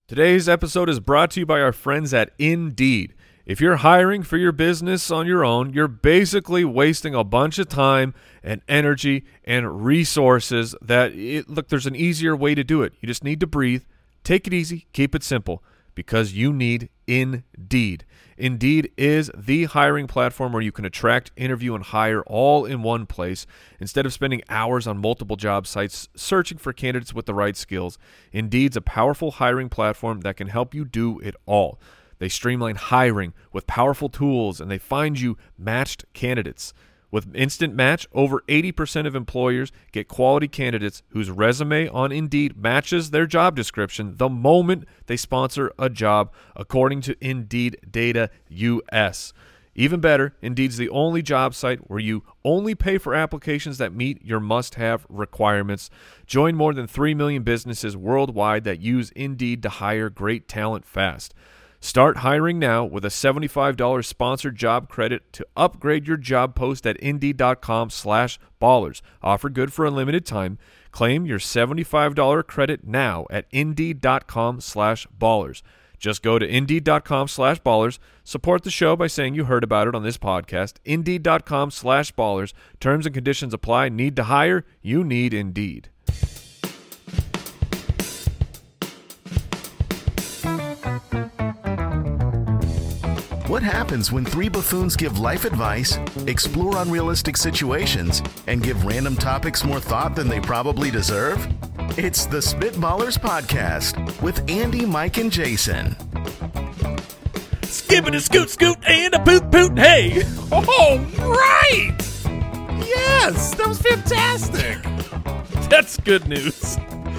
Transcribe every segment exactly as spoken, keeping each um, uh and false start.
Today's episode is brought to you by our friends at Indeed. If you're hiring for your business on your own, you're basically wasting a bunch of time and energy and resources that, it, look, there's an easier way to do it. You just need to breathe, take it easy, keep it simple, because you need Indeed. Indeed is the hiring platform where you can attract, interview, and hire all in one place. Instead of spending hours on multiple job sites searching for candidates with the right skills, Indeed's a powerful hiring platform that can help you do it all. They streamline hiring with powerful tools, and they find you matched candidates. With Instant Match, over eighty percent of employers get quality candidates whose resume on Indeed matches their job description the moment they sponsor a job, according to Indeed Data U S. Even better, Indeed's the only job site where you only pay for applications that meet your must-have requirements. Join more than three million businesses worldwide that use Indeed to hire great talent fast. Start hiring now with a seventy-five dollars sponsored job credit to upgrade your job post at Indeed.com slash ballers. Offer good for a limited time. Claim your seventy-five dollars credit now at Indeed.com slash ballers. Just go to Indeed.com slash ballers. Support the show by saying you heard about it on this podcast. Indeed.com slash ballers. Terms and conditions apply. Need to hire? You need Indeed. What happens when three buffoons give life advice, explore unrealistic situations, and give random topics more thought than they probably deserve? It's the Spitballers Podcast with Andy, Mike, and Jason. Skipping a scoot scoot and a poot poot hey! Oh, right! Yes, that was fantastic. That's good news.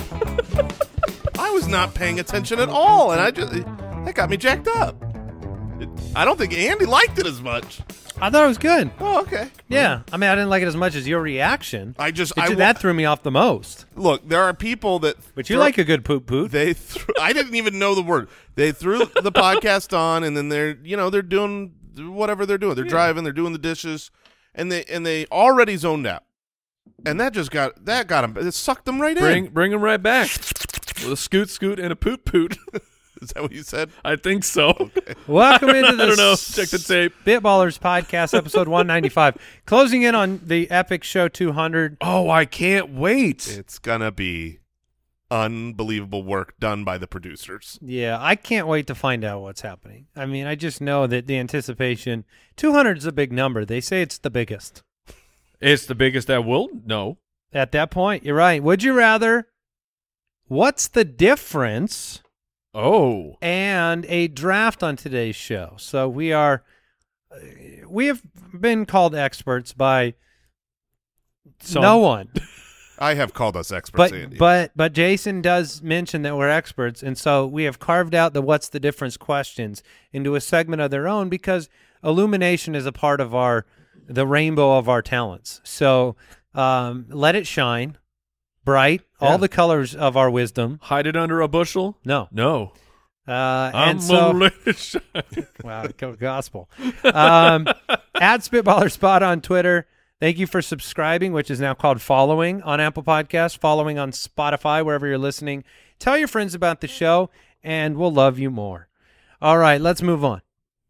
I was not paying attention at all, and I just that got me jacked up. I don't think Andy liked it as much. I thought it was good. Oh, okay. Yeah. I mean, I didn't like it as much as your reaction. I just It- I that threw me off the most. Look, there are people that But you throw- like a good poot poot. They threw, I didn't even know the word. They threw the podcast on, and then they're you know they're doing whatever they're doing. They're Yeah. driving. They're doing the dishes, and they and they already zoned out. And that just got that got them. It sucked them right Bring in. bring them right back with a scoot scoot and a poot poot. Is that what you said? I think so. Okay. Welcome into the I don't know. Check the tape. Spitballers Podcast, episode one ninety-five. Closing in on the epic show two hundred. Oh, I can't wait. It's gonna be unbelievable work done by the producers. Yeah, I can't wait to find out what's happening. I mean, I just know that the anticipation, two hundred is a big number. They say it's the biggest. It's the biggest that will know. At that point, you're right. Would you rather? What's the difference? Oh. And a draft on today's show. So we are, we have been called experts by Some. no one. I have called us experts, But Andy. but but Jason does mention that we're experts, and so we have carved out the "What's the difference?" questions into a segment of their own because illumination is a part of our the rainbow of our talents. So um, let it shine bright, Yeah. all the colors of our wisdom. Hide it under a bushel? No, No. uh, I'm and so gonna let it shine. wow, go gospel. Um, at Spitballer Spot on Twitter. Thank you for subscribing, which is now called following on Apple Podcasts, following on Spotify, wherever you're listening. Tell your friends about the show, and we'll love you more. All right, let's move on.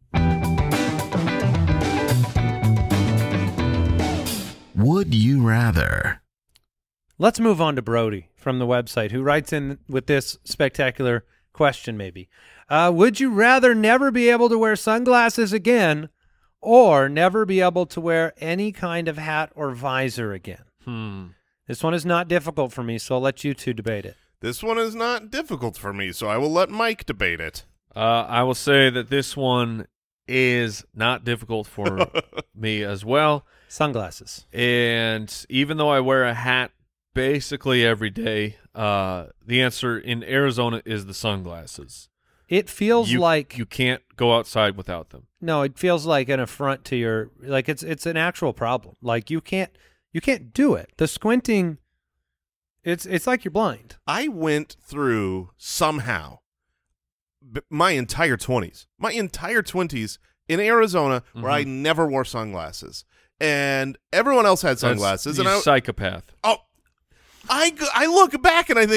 Would you rather? Let's move on to Brody from the website, who writes in with this spectacular question, maybe. Uh, would you rather never be able to wear sunglasses again or never be able to wear any kind of hat or visor again? Hmm. This one is not difficult for me, so I'll let you two debate it. This one is not difficult for me, so I will let Mike debate it. Uh, I will say that this one is not difficult for me as well. Sunglasses. And even though I wear a hat basically every day, uh, the answer in Arizona is the sunglasses. It feels You- like you can't go outside without them. no, it feels like an affront to your like it's it's an actual problem. Like you can't you can't do it. The squinting it's it's like you're blind. I went through somehow b- my entire twenties, my entire twenties in Arizona where I never wore sunglasses. And everyone else had sunglasses. That's, and you I, psychopath. oh, I, g- I look back and I think,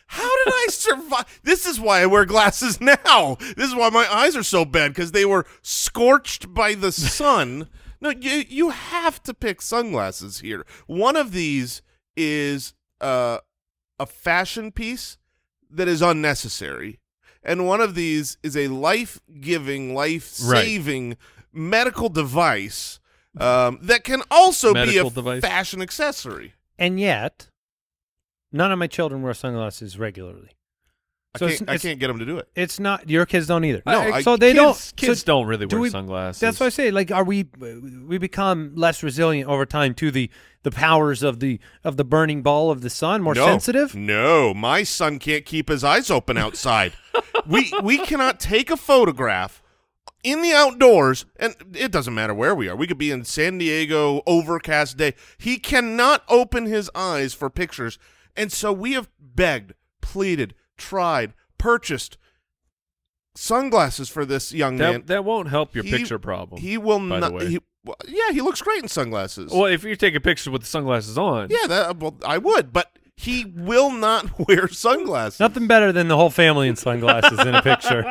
How did I survive? This is why I wear glasses now. This is why my eyes are so bad, because they were scorched by the sun. No, you you have to pick sunglasses here. One of these is uh, a fashion piece that is unnecessary, and one of these is a life-giving, life-saving right. medical device um, that can also medical be a device. fashion accessory. And yet, none of my children wear sunglasses regularly. So I, can't, it's, I it's, can't get them to do it. It's not your kids don't either. No, I, so they kids, don't. Kids so don't really do wear we, sunglasses. That's what I say. Like, are we? We become less resilient over time to the the powers of the of the burning ball of the sun. More no, sensitive. No, my son can't keep his eyes open outside. we we cannot take a photograph in the outdoors, and it doesn't matter where we are. We could be in San Diego, overcast day. He cannot open his eyes for pictures, and so we have begged, pleaded, tried, purchased sunglasses for this young that, man. That won't help your he, picture problem. He will by not. The way. He, well, yeah, he looks great in sunglasses. Well, if you're taking pictures with the sunglasses on, yeah, that, well, I would, but he will not wear sunglasses. Nothing better than the whole family in sunglasses in a picture.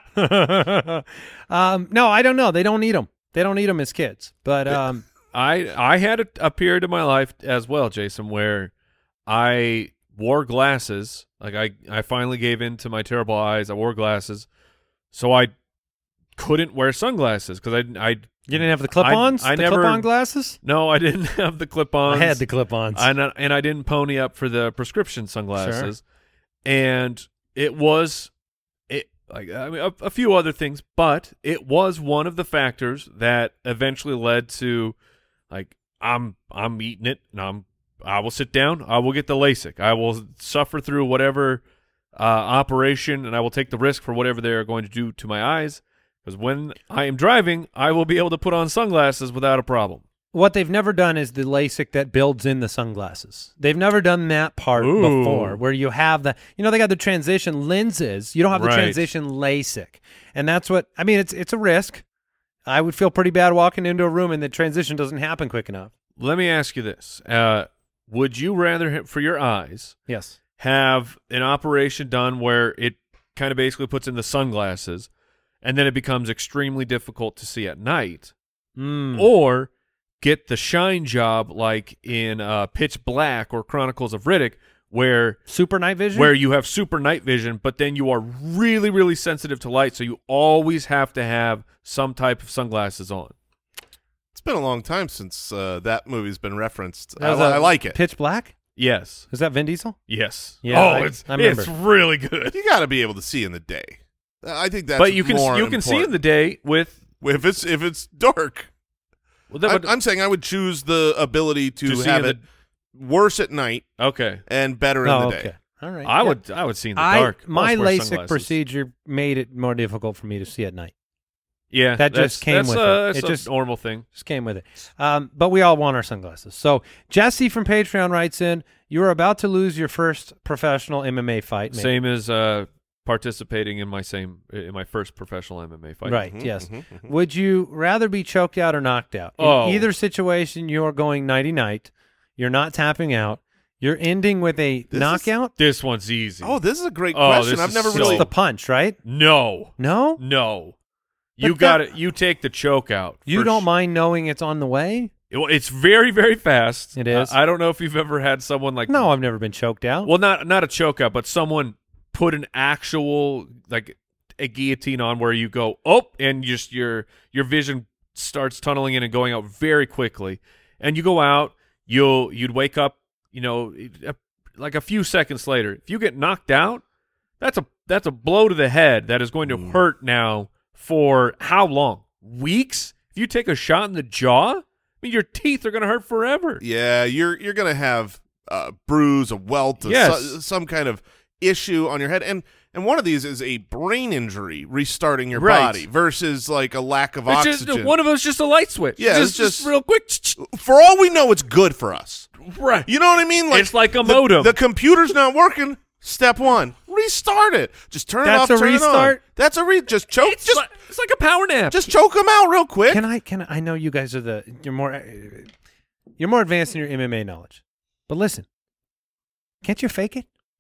um, no, I don't know. They don't need them. They don't need them as kids. But um, I I had a, a period in my life as well, Jason, where I wore glasses. Like I, I finally gave in to my terrible eyes. I wore glasses, so I couldn't wear sunglasses because I, I you didn't have the clip-ons. I, I the never clip-on glasses. No, I didn't have the clip-ons. I had the clip-ons. I not, and I didn't pony up for the prescription sunglasses, sure. and it was it like I mean a, a few other things, but it was one of the factors that eventually led to like I'm I'm eating it, and I'm. I will sit down. I will get the LASIK. I will suffer through whatever uh, operation, and I will take the risk for whatever they are going to do to my eyes. Because when I am driving, I will be able to put on sunglasses without a problem. What they've never done is the LASIK that builds in the sunglasses. They've never done that part Ooh. before, where you have the, you know, they got the transition lenses. You don't have the right. transition LASIK, and that's what I mean. It's it's a risk. I would feel pretty bad walking into a room and the transition doesn't happen quick enough. Let me ask you this. Uh, would you rather, for your eyes, yes, have an operation done where it kind of basically puts in the sunglasses and then it becomes extremely difficult to see at night, mm. or get the shine job like in uh, Pitch Black or Chronicles of Riddick, where super night vision, where you have super night vision, but then you are really, really sensitive to light, so you always have to have some type of sunglasses on. It's been a long time since uh, that movie's been referenced. I, I, I like it. Pitch Black? Yes. Is that Vin Diesel? Yes. Yeah, oh, I, it's I remember. it's really good. You got to be able to see in the day. I think that's but you can more you can important. see in the day with if it's if it's dark. Well, that, I, I'm saying I would choose the ability to, to see have in it worse at night. Okay. And better oh, in the okay. day. All right. I yeah. would I would see in the I, dark. My Most wear LASIK sunglasses. procedure made it more difficult for me to see at night. Yeah, that that's, just came that's with a, it. That's It a just normal thing. Just came with it. Um, but we all want our sunglasses. So Jesse from Patreon writes in, you are about to lose your first professional M M A fight. Maybe. Same as uh, participating in my same in my first professional M M A fight. Right, Mhm, yes. mhm, mhm. Would you rather be choked out or knocked out? In Oh. either situation, you're going nighty-night. You're not tapping out. You're ending with a This is- knockout. This one's easy. Oh, this is a great Oh, question. this I've is never so- really. It's the punch, right? no, No? no. You But got that- it. You take the choke out. You for don't sh- mind knowing it's on the way? It- it's very, very fast. It is. I, I don't know if you've ever had someone like No, I've never been choked out. Well, not not a choke out, but someone put an actual like a guillotine on where you go oh, and just your your vision starts tunneling in and going out very quickly, and you go out. You'll you'd wake up, you know, a, like a few seconds later. If you get knocked out, that's a that's a blow to the head that is going to Mm. hurt now for how long? Weeks? If you take a shot in the jaw, I mean, your teeth are going to hurt forever. Yeah, you're you're gonna have a bruise, a welt, a Yes. so- some kind of issue on your head, and and one of these is a brain injury restarting your Right. body versus like a lack of It's oxygen. just one of those, just a light switch. Yeah, just, it's just- just real quick. For all we know, it's good for us. Right. You know what I mean? It's like a the- modem. The computer's not working. Step one, restart it. Just turn That's it off. a turn restart? It on. That's a re. Just choke. It's, just like, it's like a power nap. just choke them out real quick. Can I? Can I? I know you guys are the. You're more. uh, You're more advanced in your M M A knowledge. But listen, can't you fake it?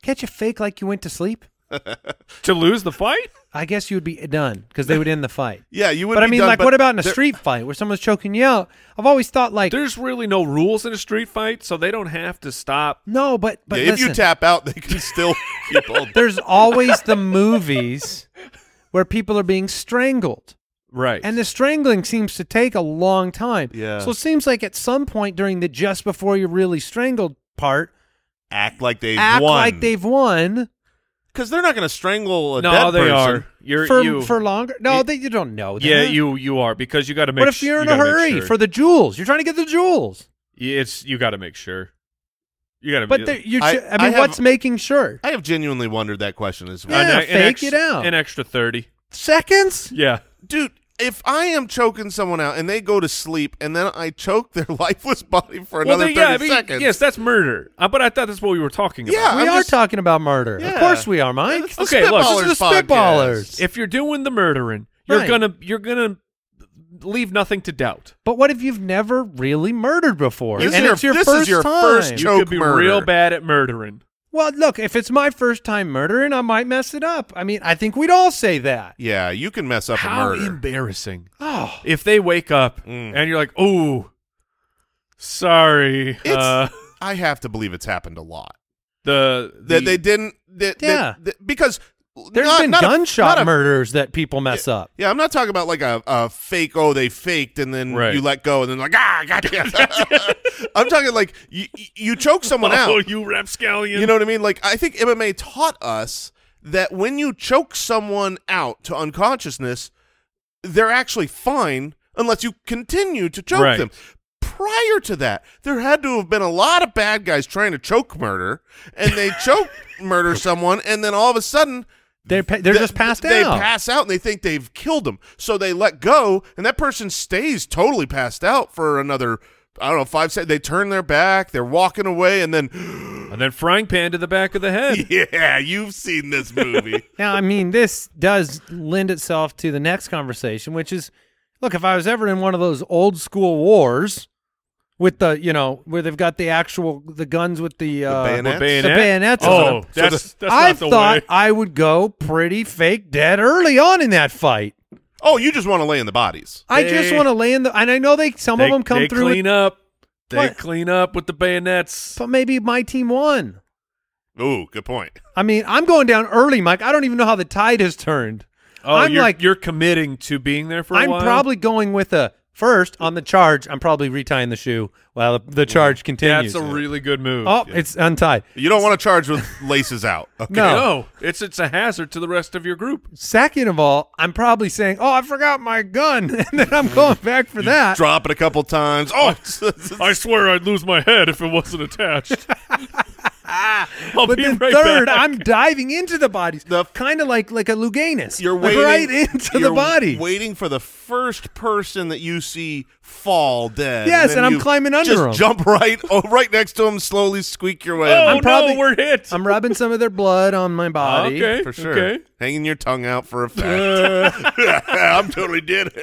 Can't you fake like you went to sleep? To lose the fight? I guess you would be done because they would end the fight. Yeah, you would. But I be mean, done, like, but what about in a there- street fight where someone's choking you out? I've always thought, like, There's really no rules in a street fight, so they don't have to stop. no, but but Yeah, if you listen, tap out, they can still keep on. there's always the movies where people are being strangled. Right. And the strangling seems to take a long time. Yeah. So it seems like at some point during the just before you're really strangled part, Act like they've act won. like they've won Because they're not going to strangle a no, dead they person. are. You're for you. for longer. No, you- they, you don't know that. yeah, you you are because you got to make. What if sh- you're in you a gotta make hurry sure. for the jewels? You're trying to get the jewels. Yeah, It's you got to make sure. You got to. But the, you, I- I, I mean, I have- what's making sure? I have genuinely wondered that question as well. Yeah, an, fake an it out. An extra thirty. Seconds? Yeah. Dude, if I am choking someone out and they go to sleep and then I choke their lifeless body for Well, another they, yeah, I thirty mean, seconds. yes, that's murder. Uh, but I thought that's what we were talking about. Yeah, We I'm are just- talking about murder. Of Yeah. course we are, Mike. It's the Okay, look, Spitballers this is the podcast. Spitballers. If you're doing the murdering, you're Right. gonna you're gonna leave nothing to doubt. But what if you've never really murdered before? This and is it's your- your this is first your time. first You Choke could be murder. real bad at murdering. Well, look, if it's my first time murdering, I might mess it up. I mean, I think we'd all say that. Yeah, you can mess up a How murder. embarrassing. Oh, If they wake up Mm. and you're like, "Oh, sorry," It's- uh, I have to believe it's happened a lot. the, the That they didn't. That, that- Yeah. that- because there's not- been not a- gunshot not a- murders that people mess up. Yeah, I'm not talking about like a, a fake, oh, they faked and then Right. you let go and then like, ah, gotcha. I'm talking like you, you choke someone oh, out. you rapscallion. You know what I mean? Like, I think M M A taught us that when you choke someone out to unconsciousness, they're actually fine unless you continue to choke Right. them. Prior to that, there had to have been a lot of bad guys trying to choke murder, and they choke murder someone, and then all of a sudden They're pa- they're th- just passed they out. pass out and they think they've killed them. So they let go, and that person stays totally passed out for another, I don't know, five seconds. They turn their back, they're walking away, and then, And then frying pan to the back of the head. yeah, you've seen this movie. Now, I mean, this does lend itself to the next conversation, which is, look, if I was ever in one of those old school wars with the, you know, where they've got the actual, the guns with the, uh, bayonets? What, bayonet? The bayonets on Oh, them. that's, So that's I not the thought way. I would go pretty fake dead early on in that fight. Oh, you just want to lay in the bodies. I They- just want to lay in the, and I know they, some They, of them come they through, with, clean up. They What? clean up with the bayonets. but maybe my team won. Ooh, good point. I mean, I'm going down early, Mike. I don't even know how the tide has turned. Oh, I'm you're, like- you're committing to being there for a I'm while? probably going with a first on the charge. I'm probably retying the shoe while the, the charge continues. That's a really good move. oh, it's untied. You don't want to charge with laces out. Okay. No. No, it's it's a hazard to the rest of your group. Second of all, I'm probably saying, "Oh, I forgot my gun," and then I'm going back for that. Drop it a couple times. Oh, I swear I'd lose my head if it wasn't attached. I'll But be then right third, back. I'm diving into the bodies, The- kind of like like a Luganus. you're Like waiting right into you're the body. waiting for the first person that you see fall dead. Yes, then and I'm you climbing under just 'em. jump right, oh, right next to him. Slowly squeak your way. oh I'm no, probably- we're hit. I'm rubbing some of their blood on my body. okay, for sure. Okay. Hanging your tongue out for a fact. I'm totally dead.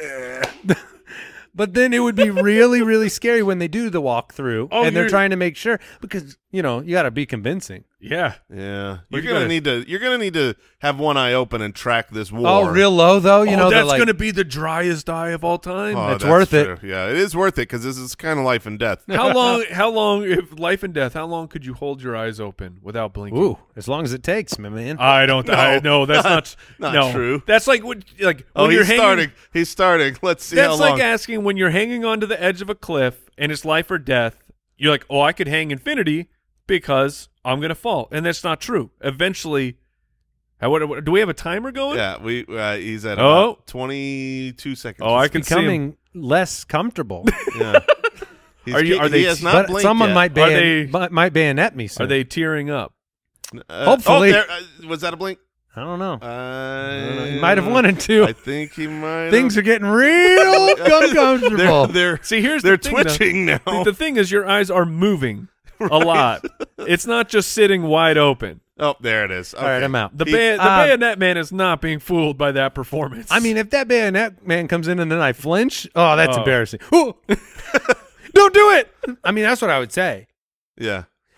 But then it would be really, really scary when they do the walkthrough Oh, and they're you're- trying to make sure because you know you got to be convincing. Yeah. Yeah, But you're you gonna gotta- need to. You're gonna need to have one eye open and track this war. Oh, real low though. You oh, know, they're that's like, gonna be the driest eye of all time. Oh, It's that's worth it. true. Yeah, it is worth it because this is kind of life and death. How long? How long? If life and death, how long could you hold your eyes open without blinking? ooh, as long as it takes, my man. I don't. I no. That's not. Not no. true. That's like what. Like Oh, when you're he's hanging, starting. He's starting. Let's see how That's long. like asking when you're hanging onto the edge of a cliff and it's life or death. You're like, oh, I could hang infinity because I'm gonna fall, and that's not true. Eventually, how, what, what, do we have a timer going? yeah, we. Uh, he's at Oh. about twenty-two seconds. Oh, I can see him. Becoming less comfortable. Yeah. He's Are you- ki- are they- He has not but blinked someone yet. might Are ban, they- might, might bayonet me soon. Are they tearing up? Uh, Hopefully. Oh, there, uh, was that a blink? I don't know. Uh, He might have wanted to. I think he might. Things have. are getting real uncomfortable. They're, they're, See, here's they're the thing, though. twitching now. The, the thing is, your eyes are moving a lot. It's not just sitting wide open. Oh, there it is. All right, Okay. I'm out. The, He- ba- the uh, bayonet man is not being fooled by that performance. I mean, if that bayonet man comes in and then I flinch, oh, that's Oh. embarrassing. Ooh. Don't do it. I mean, that's what I would say. Yeah.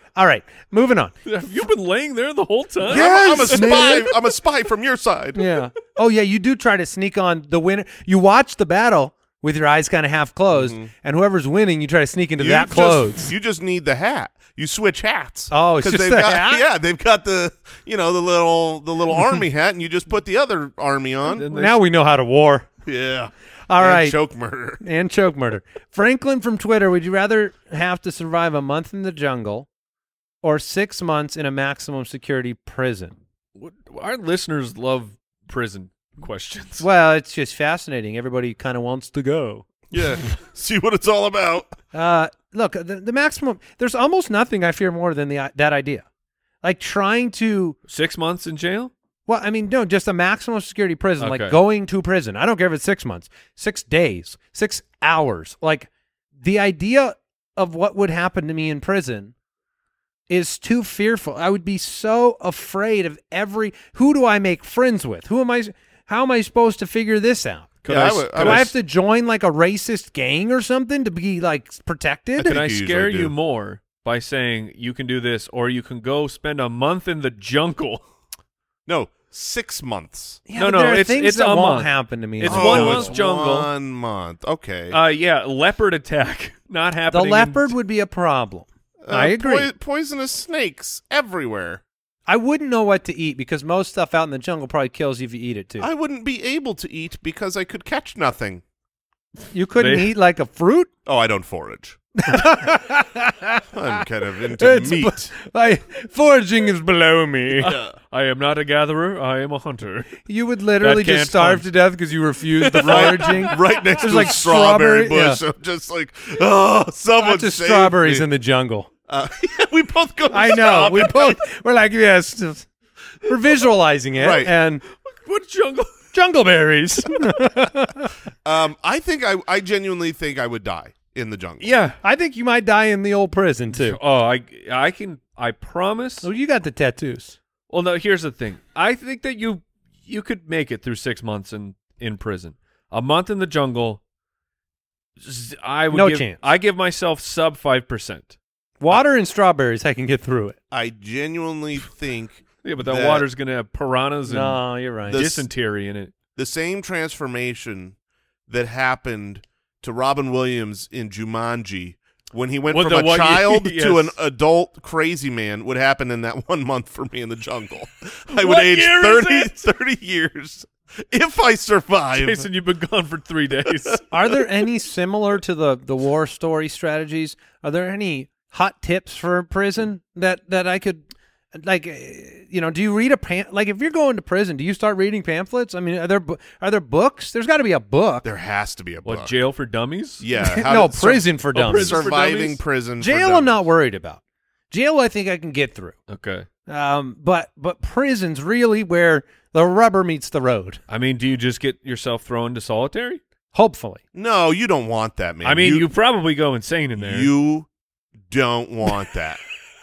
All right, moving on. Have you been laying there the whole time? I'm, I'm a Yes, spy. man. I'm a spy from your side. Yeah. Oh, yeah, you do try to sneak on the winner. You watch the battle with your eyes kind of half closed, and whoever's winning, you try to sneak into You that just, clothes. You just need the hat. You switch hats. Oh, it's 'Cause just they've the got, hat? Yeah, they've got the you know the little the little army hat, and you just put the other army on. Then they Now we know how to war. Yeah. All And right. Choke murder. And choke murder. Franklin from Twitter, would you rather have to survive a month in the jungle or six months in a maximum security prison? What- Our listeners love prison questions. Well, it's just fascinating. Everybody kind of wants to go. Yeah. See what it's all about. Uh, look, the, the maximum, there's almost nothing I fear more than the that idea. Like trying to, Six months in jail? well, I mean, no, just a maximum security prison, Okay. like going to prison. I don't care if it's six months, six days, six hours. Like the idea of what would happen to me in prison is too fearful. I would be so afraid of every, who do I make friends with? Who am I, how am I supposed to figure this out? Could Yeah, I, I would- could I Do would I I have to join like a racist gang or something to be like protected? Can I you scare usually you do. more by saying you can do this, or you can go spend a month in the jungle? No, six months. Yeah, No, but no, there are it's- things it's that a won't month. happen to me. It's in one the month it's jungle. One month. Okay. Uh, yeah, leopard attack not The happening. in- leopard would be a problem. Uh, I agree. poi- poisonous snakes everywhere. I wouldn't know what to eat because most stuff out in the jungle probably kills you if you eat it too. I wouldn't be able to eat because I could catch nothing. You couldn't They- eat like a fruit? Oh, I don't forage. I'm kind of into It's meat. I, foraging is below me. I am not a gatherer. I am a hunter. You would literally That can't just starve hunt. to death because you refused the foraging. Right next There's to like a strawberry, strawberry- bush. I'm just like, oh, someone Lots of save strawberries me. in the jungle. Uh, yeah, we both go. to I know. We strawberry. both we're like, yes, we're visualizing it. Right. And What jungle? jungle berries. Um, I think I, I genuinely think I would die in the jungle. Yeah. I think you might die in the old prison too. Oh, I, I can. I promise. Oh, you got the tattoos. Well, no. Here's the thing. I think that you, you could make it through six months in in prison. A month in the jungle. z- I would No give, chance. I give myself sub five percent. Water and strawberries, I can get through it. I genuinely think Yeah, but the That- water's gonna have piranhas and No, you're right. The- dysentery in it. the same transformation that happened to Robin Williams in Jumanji when he went With from the a one- child yes. to an adult crazy man would happen in that one month for me in the jungle. I would What age year is thirty, it? thirty years if I survive. Jason, you've been gone for three days. Are there any similar to the the war story strategies? Are there any hot tips for prison that that I could like uh, you know, do you read a pam- like if you're going to prison, do you start reading pamphlets? I mean, are there bu- are there books? There's got to be a book. There has to be a book. What, jail for dummies? Yeah. how no, to sur- prison for dummies. prison for surviving dummies? prison. for Jail I'm dummies. not worried about. Jail I think I can get through. Okay. Um but but prison's really where the rubber meets the road. I mean, do you just get yourself thrown to solitary? Hopefully. No, you don't want that, man. I mean, you, you probably go insane in there. You don't want that.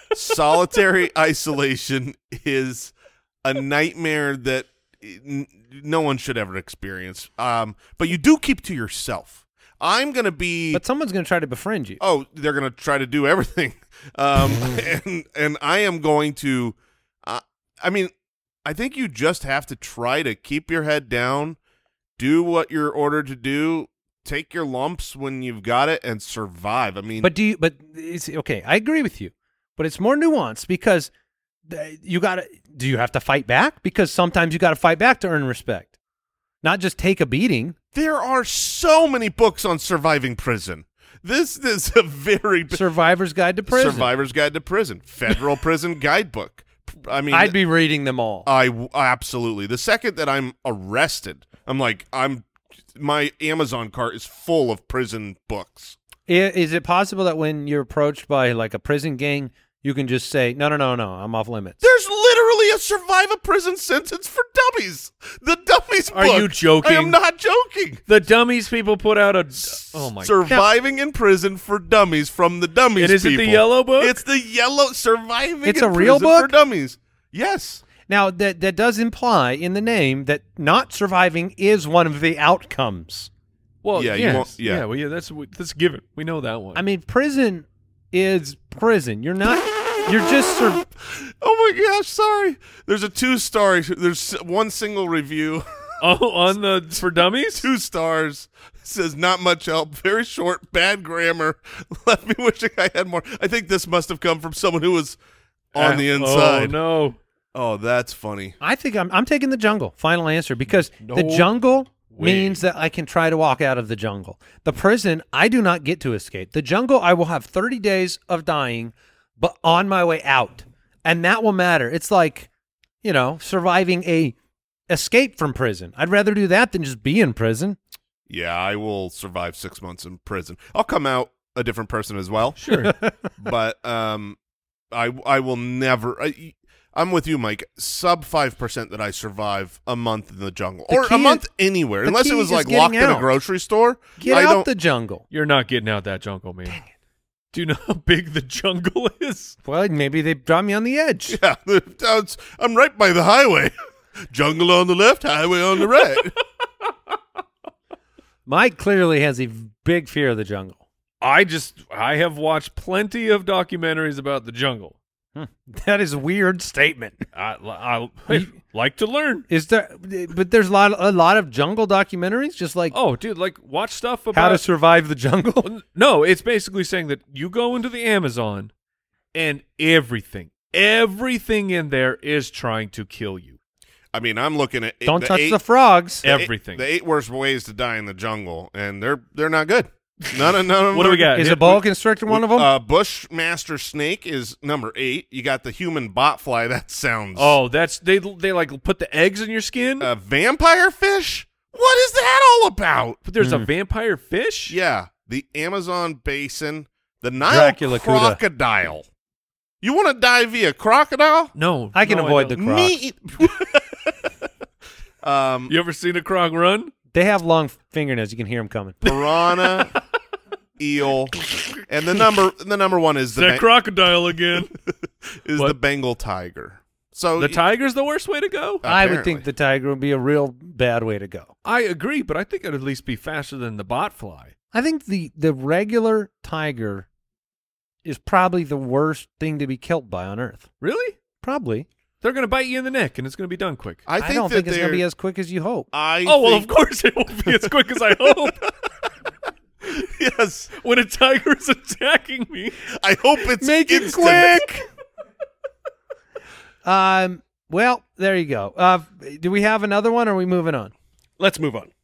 Solitary isolation is a nightmare that n- no one should ever experience. Um, but you do keep to yourself. I'm going to be But someone's going to try to befriend you. Oh, they're going to try to do everything. Um, and and I am going to uh, I mean, I think you just have to try to keep your head down, do what you're ordered to do, take your lumps when you've got it, and survive. I mean, But do you? But it's okay. I agree with you, but it's more nuanced because th- you got to. Do you have to fight back? Because sometimes you got to fight back to earn respect, not just take a beating. there are so many books on surviving prison. This is a very Survivor's Guide to Prison. Survivor's Guide to Prison, Federal Prison Guidebook. I mean, I'd be reading them all. I w- absolutely. The second that I'm arrested, I'm like, I'm. My Amazon cart is full of prison books. I- Is it possible that when you're approached by like a prison gang, you can just say, "No, no, no, no, I'm off limits"? There's literally a survive a prison sentence for dummies. The dummies Are book. you joking? I am not joking. The dummies people put out a. Oh my! Surviving in prison for dummies from the dummies And is it people. the yellow book? It's the yellow surviving It's in a real prison for book? dummies. Yes. Now that that does imply in the name that not surviving is one of the outcomes. Well, Yeah, you yes. won't- yeah. yeah, well, yeah. That's that's given. We know that one. I mean, prison is prison. You're not. You're just sur- Oh my gosh, sorry. There's a two star. There's one single review. Oh, on the for dummies? Two stars. Says not much help. Very short. Bad grammar. Left me wishing I had more. I think this must have come from someone who was on Uh, the inside. Oh no. Oh, that's funny. I think I'm I'm taking the jungle. Final answer, because No the jungle way. means that I can try to walk out of the jungle. The prison, I do not get to escape. The jungle, I will have thirty days of dying, but on my way out, and that will matter. It's like, you know, surviving a escape from prison. I'd rather do that than just be in prison. Yeah, I will survive six months in prison. I'll come out a different person as well. Sure. But um, I I will never. I, I'm with you, Mike. Sub five percent that I survive a month in the jungle The or key a month is- anywhere, the unless key it was is like getting locked in a out. grocery store. Get I out don't, the jungle. You're not getting out that jungle, man. Dang it. Do you know how big the jungle is? Well, maybe they drop me on the edge. Yeah, it's- I'm right by the highway. Jungle on the left, highway on the right. Mike clearly has a big fear of the jungle. I just I have watched plenty of documentaries about the jungle. That is a weird statement. I, I, I like to learn. Is there? But there's a lot, a lot of jungle documentaries, just like Oh, dude, like watch stuff about how to survive the jungle. No, it's basically saying that you go into the Amazon and everything, everything in there is trying to kill you. I mean, I'm looking at Don't the touch eight, the frogs. the eight- Everything. the eight worst ways to die in the jungle, and they're they're not good. None of none of them. What do are- we got? Is Hit- a boa constrictor one of them? Uh, Bushmaster snake is number eight. You got the human botfly. That sounds. Oh, that's they they like put the eggs in your skin. A vampire fish? What is that all about? but there's Mm. a vampire fish. Yeah, the Amazon basin, the Nile Dracula Cuda. crocodile. You want to die via crocodile? No, I can no, avoid the don't. croc. Me. um, You ever seen a croc run? They have long fingernails. You can hear them coming. piranha, eel, and the number the number one is the That Ba- crocodile again. is What? the Bengal tiger. So The y- tiger's the worst way to go. I would apparently. think the tiger would be a real bad way to go. I agree, but I think it'd at least be faster than the botfly. I think the the regular tiger is probably the worst thing to be killed by on Earth. Really? Probably. They're gonna bite you in the neck, and it's gonna be done quick. I I, think don't that think it's going to they're- be as quick as you hope. I oh well, think- of course it won't be as quick as I hope. yes. When a tiger is attacking me, I hope it's Make it instant. quick. um. Well, there you go. Uh, do we have another one, or are we moving on? let's move on.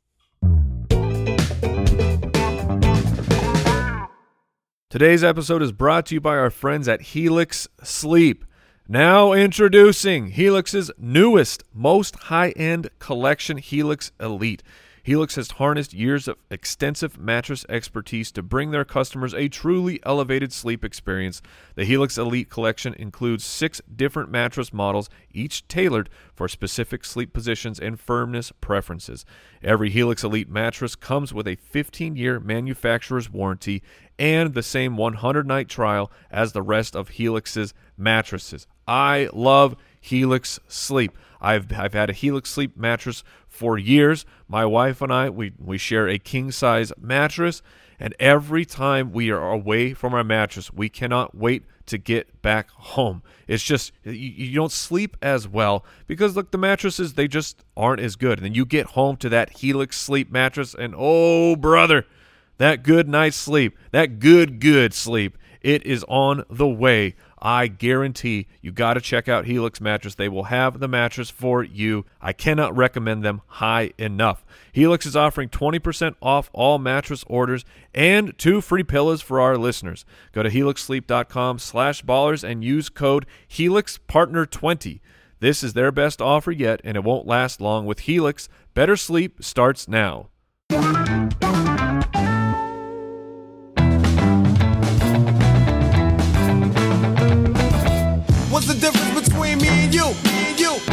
Today's episode is brought to you by our friends at Helix Sleep. Now introducing Helix's newest, most high-end collection, Helix Elite. Helix has harnessed years of extensive mattress expertise to bring their customers a truly elevated sleep experience. The Helix Elite collection includes six different mattress models, each tailored for specific sleep positions and firmness preferences. Every Helix Elite mattress comes with a fifteen-year manufacturer's warranty and the same one hundred night trial as the rest of Helix's mattresses. I love Helix Sleep. I've I've had a Helix Sleep mattress for years. My wife and I, we, we share a king-size mattress, and every time we are away from our mattress, we cannot wait to get back home. It's just, you, you don't sleep as well because, look, the mattresses, they just aren't as good. And then you get home to that Helix Sleep mattress, and oh, brother, that good night's sleep, that good, good sleep, it is on the way. I guarantee you got to check out Helix Mattress. They will have the mattress for you. I cannot recommend them high enough. Helix is offering twenty percent off all mattress orders and two free pillows for our listeners. Go to helix sleep dot com slash ballers and use code Helix Partner twenty. This is their best offer yet, and it won't last long. With Helix, better sleep starts now. What's the difference between me and you? Me and you.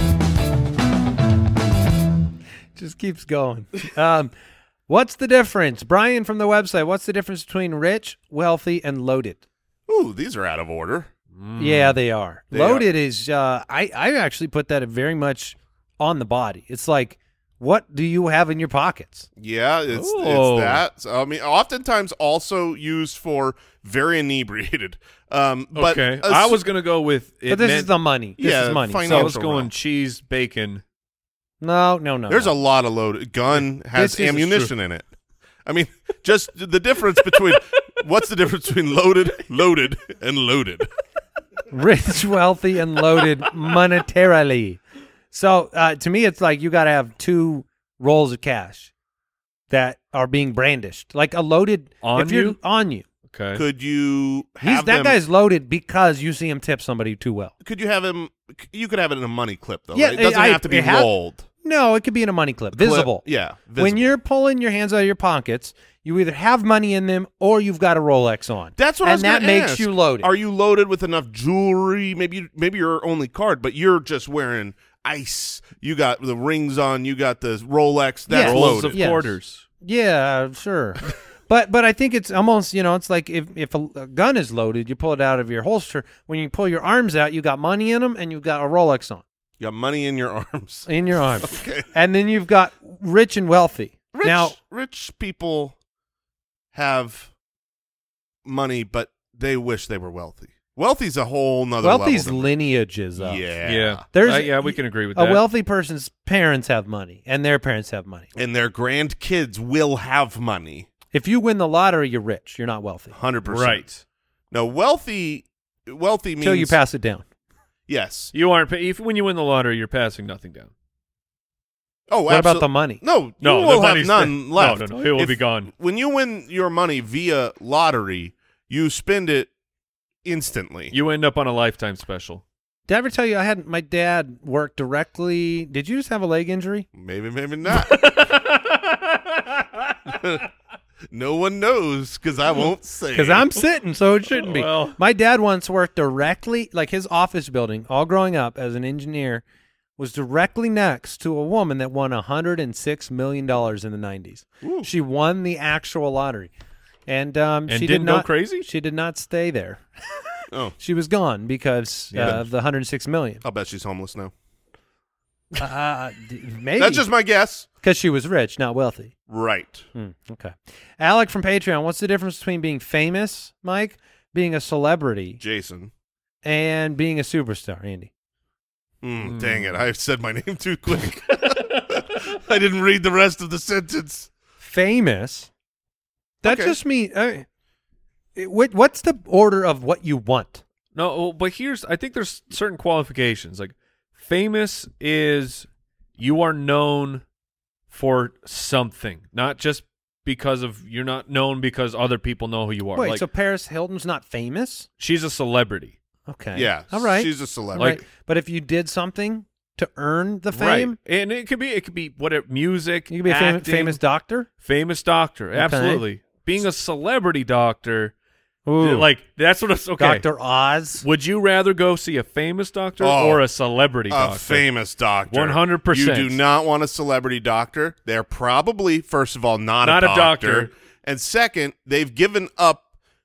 Just keeps going. Um, what's the difference, Brian from the website? What's the difference between rich, wealthy, and loaded? Ooh, these are out of order. Yeah, they are. They Loaded is. Uh, I I actually put that very much on the body. It's like what do you have in your pockets? Yeah, it's, Oh. it's that. So, I mean, oftentimes also used for very inebriated. Um, but okay. uh, I was going to go with it But this meant- is the money. This Yeah, is money. fine- so I So, was financial going realm. cheese, bacon. no, no, no. There's no. a lot of loaded. Gun has This is ammunition in it. I mean, just the difference between what's the difference between loaded, loaded, and loaded? rich, wealthy, and loaded monetarily. So uh, to me, it's like you got to have two rolls of cash that are being brandished, like a loaded On if you're you? on you. Okay. Could you He's have that them, guy's loaded because you see him tip somebody too well. Could you have him? You could have it in a money clip though. Yeah, right? It doesn't I- have to be it ha- rolled. No, it could be in a money clip, visible. Clip, yeah, When visible. you're pulling your hands out of your pockets, you either have money in them or you've got a Rolex on. That's what and I was that gonna makes ask. you loaded. Are you loaded with enough jewelry? Maybe you, maybe your only card, but you're just wearing ice. You got the rings on. You got the Rolex. That's Yeah. Rolls loaded. of Yes. quarters. Yeah, sure. but but I think it's almost, you know, it's like if, if a, a gun is loaded, you pull it out of your holster. When you pull your arms out, you got money in them and you've got a Rolex on You got money in your arms. in your arms. Okay. And then you've got rich and wealthy. Rich, Now, rich people have money, but they wish they were wealthy. Wealthy's a whole nother wealthy's level. lineages up. Yeah. Yeah. There's- Uh, yeah, we can agree with A that. wealthy person's parents have money and their parents have money. And their grandkids will have money. If you win the lottery, you're rich. You're not wealthy one hundred percent. Right. No, wealthy wealthy means until you pass it down. Yes. You aren't. pa- If when you win the lottery, you're passing nothing down. Oh, What about absol- the money? No, No, you the will have money's none there. left. No, no, no, it will If- be gone. When you win your money via lottery, you spend it instantly. You end up on a lifetime special. Did I ever tell you I had my dad work directly? Did you just have a leg injury? Maybe, maybe not. No one knows because I won't say. Because I'm sitting, so it shouldn't be. Well. My dad once worked directly, like his office building, all growing up as an engineer, was directly next to a woman that won one hundred six million dollars in the nineties. Ooh. She won the actual lottery. And, um, And she didn't did go not, crazy? She did not stay there. Oh, She was gone because Yeah. uh, of the one hundred six million I'll bet she's homeless now. uh, d- maybe. That's just my guess. because she was rich, not wealthy. Right. Hmm, okay. Alec from Patreon, what's the difference between being famous, Mike, being a celebrity, Jason. and being a superstar, Andy? Mm, Dang it. I said my name too quick. I didn't read the rest of the sentence. Famous? That Okay. just means, uh, it- what, what's the order of what you want? No, well, but here's I think there's certain qualifications. Like famous is you are known for something, not just because of you're not known because other people know who you are. Wait, like so Paris Hilton's not famous? she's a celebrity. Okay. Yeah. All right. She's a All celebrity. right. But if you did something to earn the Right. fame, And it could be it could be what it, music, you could be a fam- acting, famous doctor? famous doctor. Absolutely. Being a celebrity doctor, Ooh. like that's what it's okay. Doctor Oz? Would you rather go see a famous doctor Oh, or a celebrity A doctor? famous doctor. one hundred percent. You do not want a celebrity doctor. They're probably, first of all, not, Not a a doctor. doctor. And second, they've given up.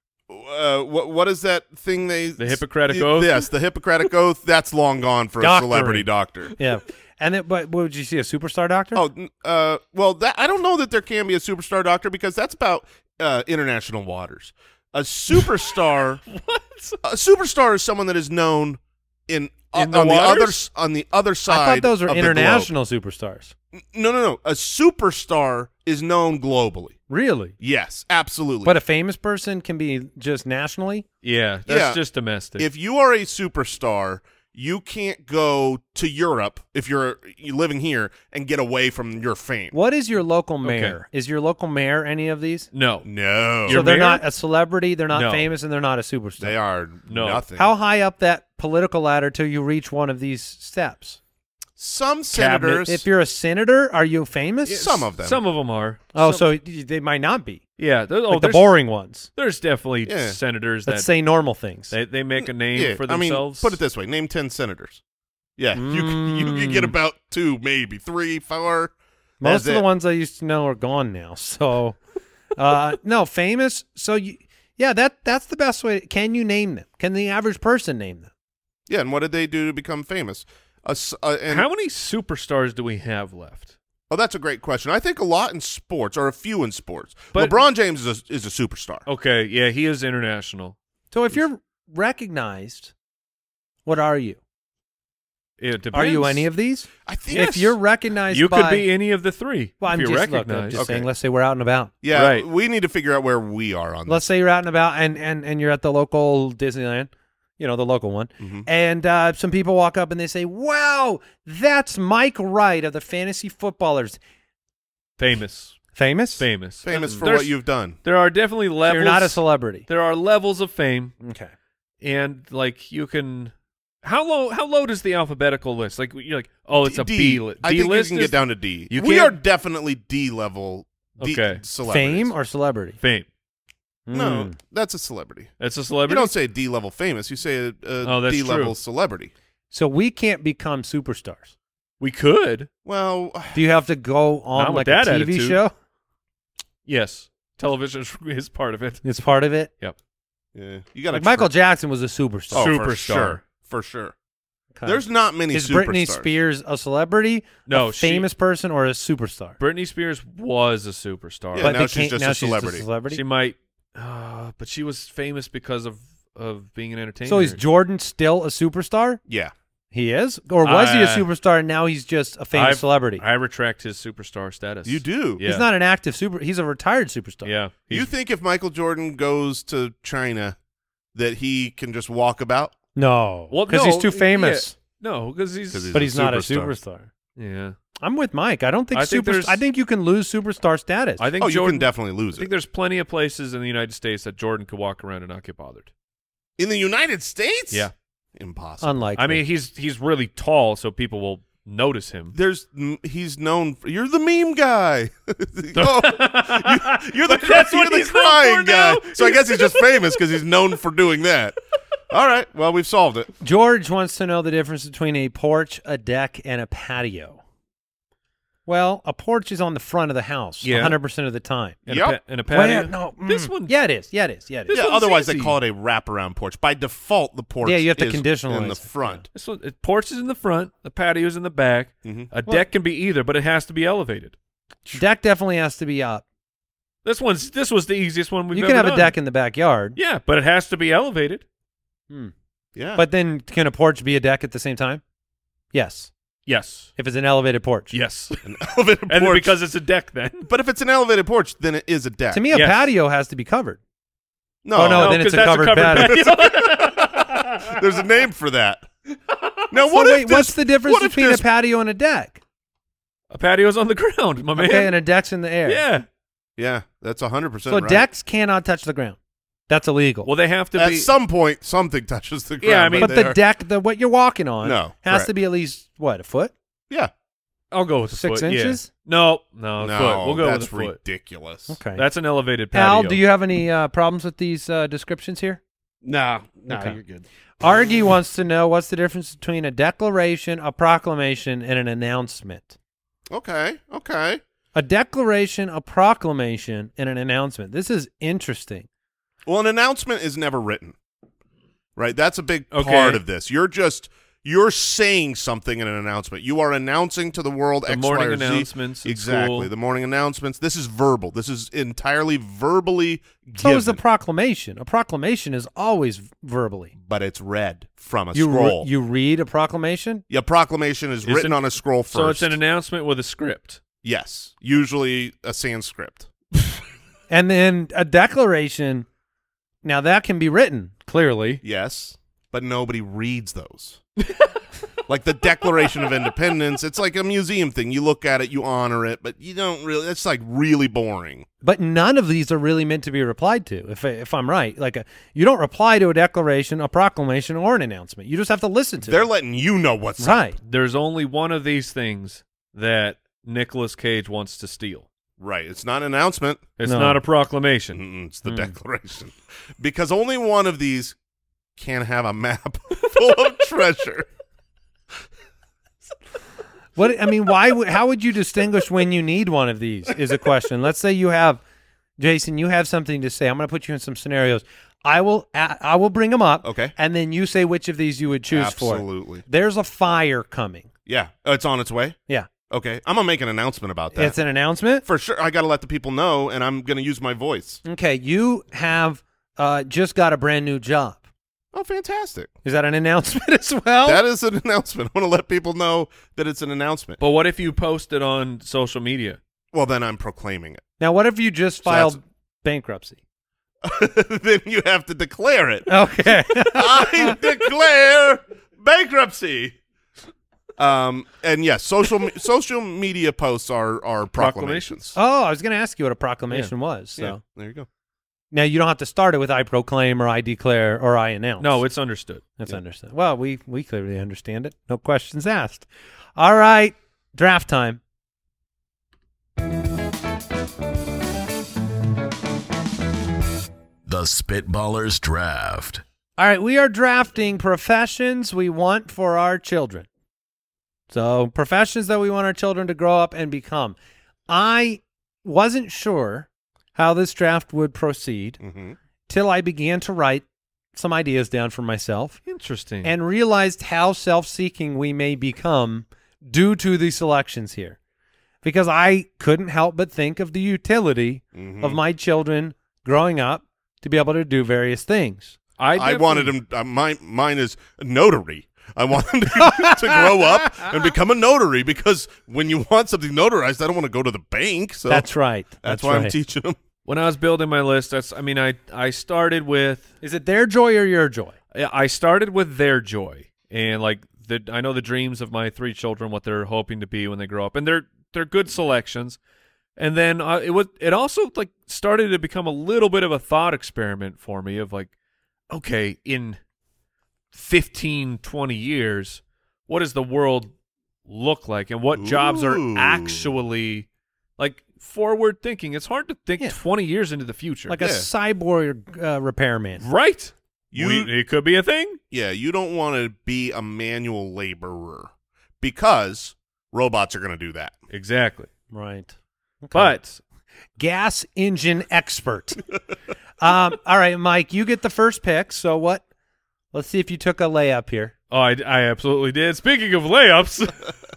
Uh, what what is that thing they? The Hippocratic Oath? Yes, the Hippocratic Oath. That's long gone for a Doctoring. celebrity doctor. Yeah. And then, but would you see a superstar doctor? Oh, n- uh, well, that I don't know that there can be a superstar doctor because that's about uh, international waters. A superstar, What? a superstar is someone that is known in, uh, In the on the other waters? s- on the other side. I thought those were of the globe. international superstars. No, no, no. A superstar is known globally. Really? Yes, absolutely. But a famous person can be just nationally? Yeah, that's Yeah. just domestic. if you are a superstar, you can't go to Europe if you're you're living here and get away from your fame. What is your local mayor? Is your local mayor any of these? no, No, So Your they're mayor? not a celebrity, they're not No. famous, and they're not a superstar. they are No. nothing. How high up that political ladder till you reach one of these steps? Some Cabinet. senators, If you're a senator, are you famous? some of them, Some of them are. Oh, Some- so y- they might not be. yeah. there- Oh, Like the there's, boring ones there's definitely Yeah. senators that that say normal things. they they make a name yeah, for I mean, themselves. put it this way: name ten senators. Yeah, you c- you could get Mm. about two, maybe three, four. Most That's of the it. ones I used to know are gone now. So, uh, no, famous. So, you, yeah, that that's the best way. Can you name them? Can the average person name them? Yeah, and what did they do to become famous? A s- uh, and How many superstars do we have left? Oh, that's a great question. I think a lot in sports, or a few in sports. But- LeBron James is a, is a superstar. Okay, yeah, he is international. So if you're recognized, what are you? It depends. Are you any of these? I think If you're recognized You by, could be any of the three. well, I'm if you're just, look, recognized. I'm just Okay. saying, let's say we're out and about. yeah, Right. we need to figure out where we are on Let's this. say you're out and about and, and, and you're at the local Disneyland, you know, the local one, Mhm. and uh, some people walk up and they say, wow, that's Mike Wright of the Fantasy Footballers. Famous. Famous? Famous. Famous for There's- what you've done. There are definitely So levels. you're not a celebrity. There are levels of fame, Okay. and like you can. How low? How low does the alphabetical list? Like you're like, oh, it's a D. B list. I D think list you can is get down to D. You we can't- are definitely D level. D Okay. celebrities. Fame or celebrity? fame. No, Mm. that's a celebrity. That's a You celebrity. don't say D level famous. You say a, a Oh, that's D level true. celebrity. So we can't become superstars. We could. Well, Do you have to go on Not with like a that T V attitude. show? Yes, television is- is part of it. It's part of it. Yep. yeah, you got to Like Michael Jackson was a superstar. Oh, for Superstar. sure, for sure. Okay. There's not many. Is superstars. Britney Spears a celebrity, No, a she- famous person, or a superstar? Britney Spears was a superstar. Yeah, but now they she's can't- just now a she's celebrity. a celebrity. She might, uh, but she was famous because of of being an entertainer. So is Jordan still a superstar? Yeah, He is, or was he a Uh, superstar and now he's just a famous I've- celebrity? I retract his superstar status. you do. Yeah. He's not an active super. He's a retired superstar. Yeah. You He's- think if Michael Jordan goes to China, that he can just walk about? No, Well, because no, he's too famous. yeah. No, because he's, 'Cause he's But a he's not a superstar. superstar. yeah. I'm with Mike. I don't think, I think super. there's- I think you can lose superstar status. I think Oh, you Jordan. can definitely lose I think it. there's plenty of places in the United States that Jordan could walk around and not get bothered. In the United States? Yeah. Impossible. Unlike, I mean, he's he's really tall, so people will notice him. There's m- he's known for, you're the meme guy. Oh, you, are the, cry, That's you're what the he's known crying for guy. now? So I guess he's just famous because he's known for doing that. All right, well, we've solved it. George wants to know the difference between a porch, a deck, and a patio. Well, a porch is on the front of the house, Yeah. one hundred percent of the time. And Yep. a, pa- and a patio. Well, no, This mm, one. Yeah, it is. Yeah, it is. Yeah, it is. This Yeah, one's otherwise easy. they call it a wraparound porch. By default, the porch Yeah, you have to is conditionalize in the it. front. This one, it, porch is in the front. The patio's in the back. Mhm. A Well- deck can be either, but it has to be elevated. Deck definitely has to be up. This one's this was the easiest one we've You ever can have a done. deck in the backyard. Yeah, but it has to be elevated. Hmm. Yeah. But then can a porch be a deck at the same time? Yes. Yes. If it's an elevated porch. Yes. an elevated And then porch. because it's a deck, then. but if it's an elevated porch, then it is a deck. To me, a Yes. patio has to be covered. no, Oh, no, then 'cause it's a that's covered There's a name for that. Now, So what wait, if what's this- the difference what if between a this- patio and a deck? A patio's on the ground, my man. Okay, and a deck's in the air. Yeah. Yeah, that's one hundred percent So right. decks cannot touch the ground. That's illegal. Well, they have to At be. some point, something touches the ground. Yeah, I mean- but they the are- deck, the what you're walking on, No, has correct. to be at least what, a foot? Yeah. I'll go with a Six foot, yeah. inches? No, no, a No, foot. We'll go that's with a foot. ridiculous. Okay. That's an elevated patio. Al, do you have any uh, problems with these uh, descriptions here? No, no, Okay. you're good. Argy wants to know what's the difference between a declaration, a proclamation, and an announcement. Okay, okay. A declaration, a proclamation, and an announcement. This is interesting. Well, an announcement is never written, right? That's a big Okay. part of this. You're just you're saying something in an announcement. You are announcing to the world The X, morning Y, or Z. announcements in Exactly. school. The morning announcements. This is verbal. This is entirely verbally So given, is the proclamation. A proclamation is always v- verbally. but it's read from a You re- scroll. you read a proclamation? yeah, proclamation is, Is written it- on a scroll first. So it's an announcement with a script. yes, usually a Sanskrit. And then a declaration, now that can be written, clearly. Yes, but nobody reads those. Like the Declaration of Independence, it's like a museum thing. You look at it, you honor it, but you don't really. It's like really boring. But none of these are really meant to be replied to, if, if I'm right. Like, a, you don't reply to a declaration, a proclamation, or an announcement. You just have to listen to They're it. letting you know what's Right. up. There's only one of these things that Nicolas Cage wants to steal. Right. It's not an announcement. It's No. not a proclamation. Mm-mm, it's the Mm. Declaration. Because only one of these can have a map full of treasure. What I mean, why? Would, how would you distinguish when you need one of these? Is a question. Let's say you have, Jason, you have something to say. I'm going to put you in some scenarios. I will. I will bring them up. Okay. And then you say which of these you would choose for. Absolutely. There's a fire coming. Yeah. Oh, it's on its way? Yeah. Okay, I'm gonna make an announcement about that. It's an announcement? For sure. I got to let the people know, and I'm gonna use my voice. Okay, you have uh, just got a brand new job. Oh, fantastic! Is that an announcement as well? That is an announcement. I want to let people know that it's an announcement. But what if you post it on social media? Well, then I'm proclaiming it. Now, what if you just So filed that's- bankruptcy? Then you have to declare it. Okay. I declare bankruptcy. Um, and yes, social me- social media posts are are proclamations. Oh, I was going to ask you what a proclamation was. So Yeah, there you go. now you don't have to start it with "I proclaim" or "I declare" or "I announce." No, it's understood. that's understood. Well, we we clearly understand it. No questions asked. All right, draft time. The Spitballers Draft. All right, we are drafting professions we want for our children. So professions that we want our children to grow up and become. I wasn't sure how this draft would proceed Mm-hmm. till I began to write some ideas down for myself Interesting. and realized how self-seeking we may become due to the selections here. Because I couldn't help but think of the utility Mm-hmm. of my children growing up to be able to do various things. I definitely- wanted him. Uh, my mine is a notary. I want him to, to grow up and become a notary because when you want something notarized, I don't want to go to the bank. So That's right. That's, That's why right. I'm teaching him. When I was building my list, that's. I mean, I I started with Is it their joy or your joy? I started with their joy and like the I know the dreams of my three children, what they're hoping to be when they grow up, and they're they're good selections. And then uh, it was it also like started to become a little bit of a thought experiment for me of like, okay, in fifteen, twenty years, what does the world look like, and what jobs are Ooh. actually like forward thinking? It's hard to think Yeah. twenty years into the future, Like Yeah. a cyborg uh, repairman. right? You- We- it could be a thing. Yeah, you don't want to be a manual laborer because robots are going to do that. Exactly. Right. Okay. But gas engine expert. um, all right, Mike, you get the first pick. So what? Let's see if you took a layup here. oh, I, I absolutely did. Speaking of layups,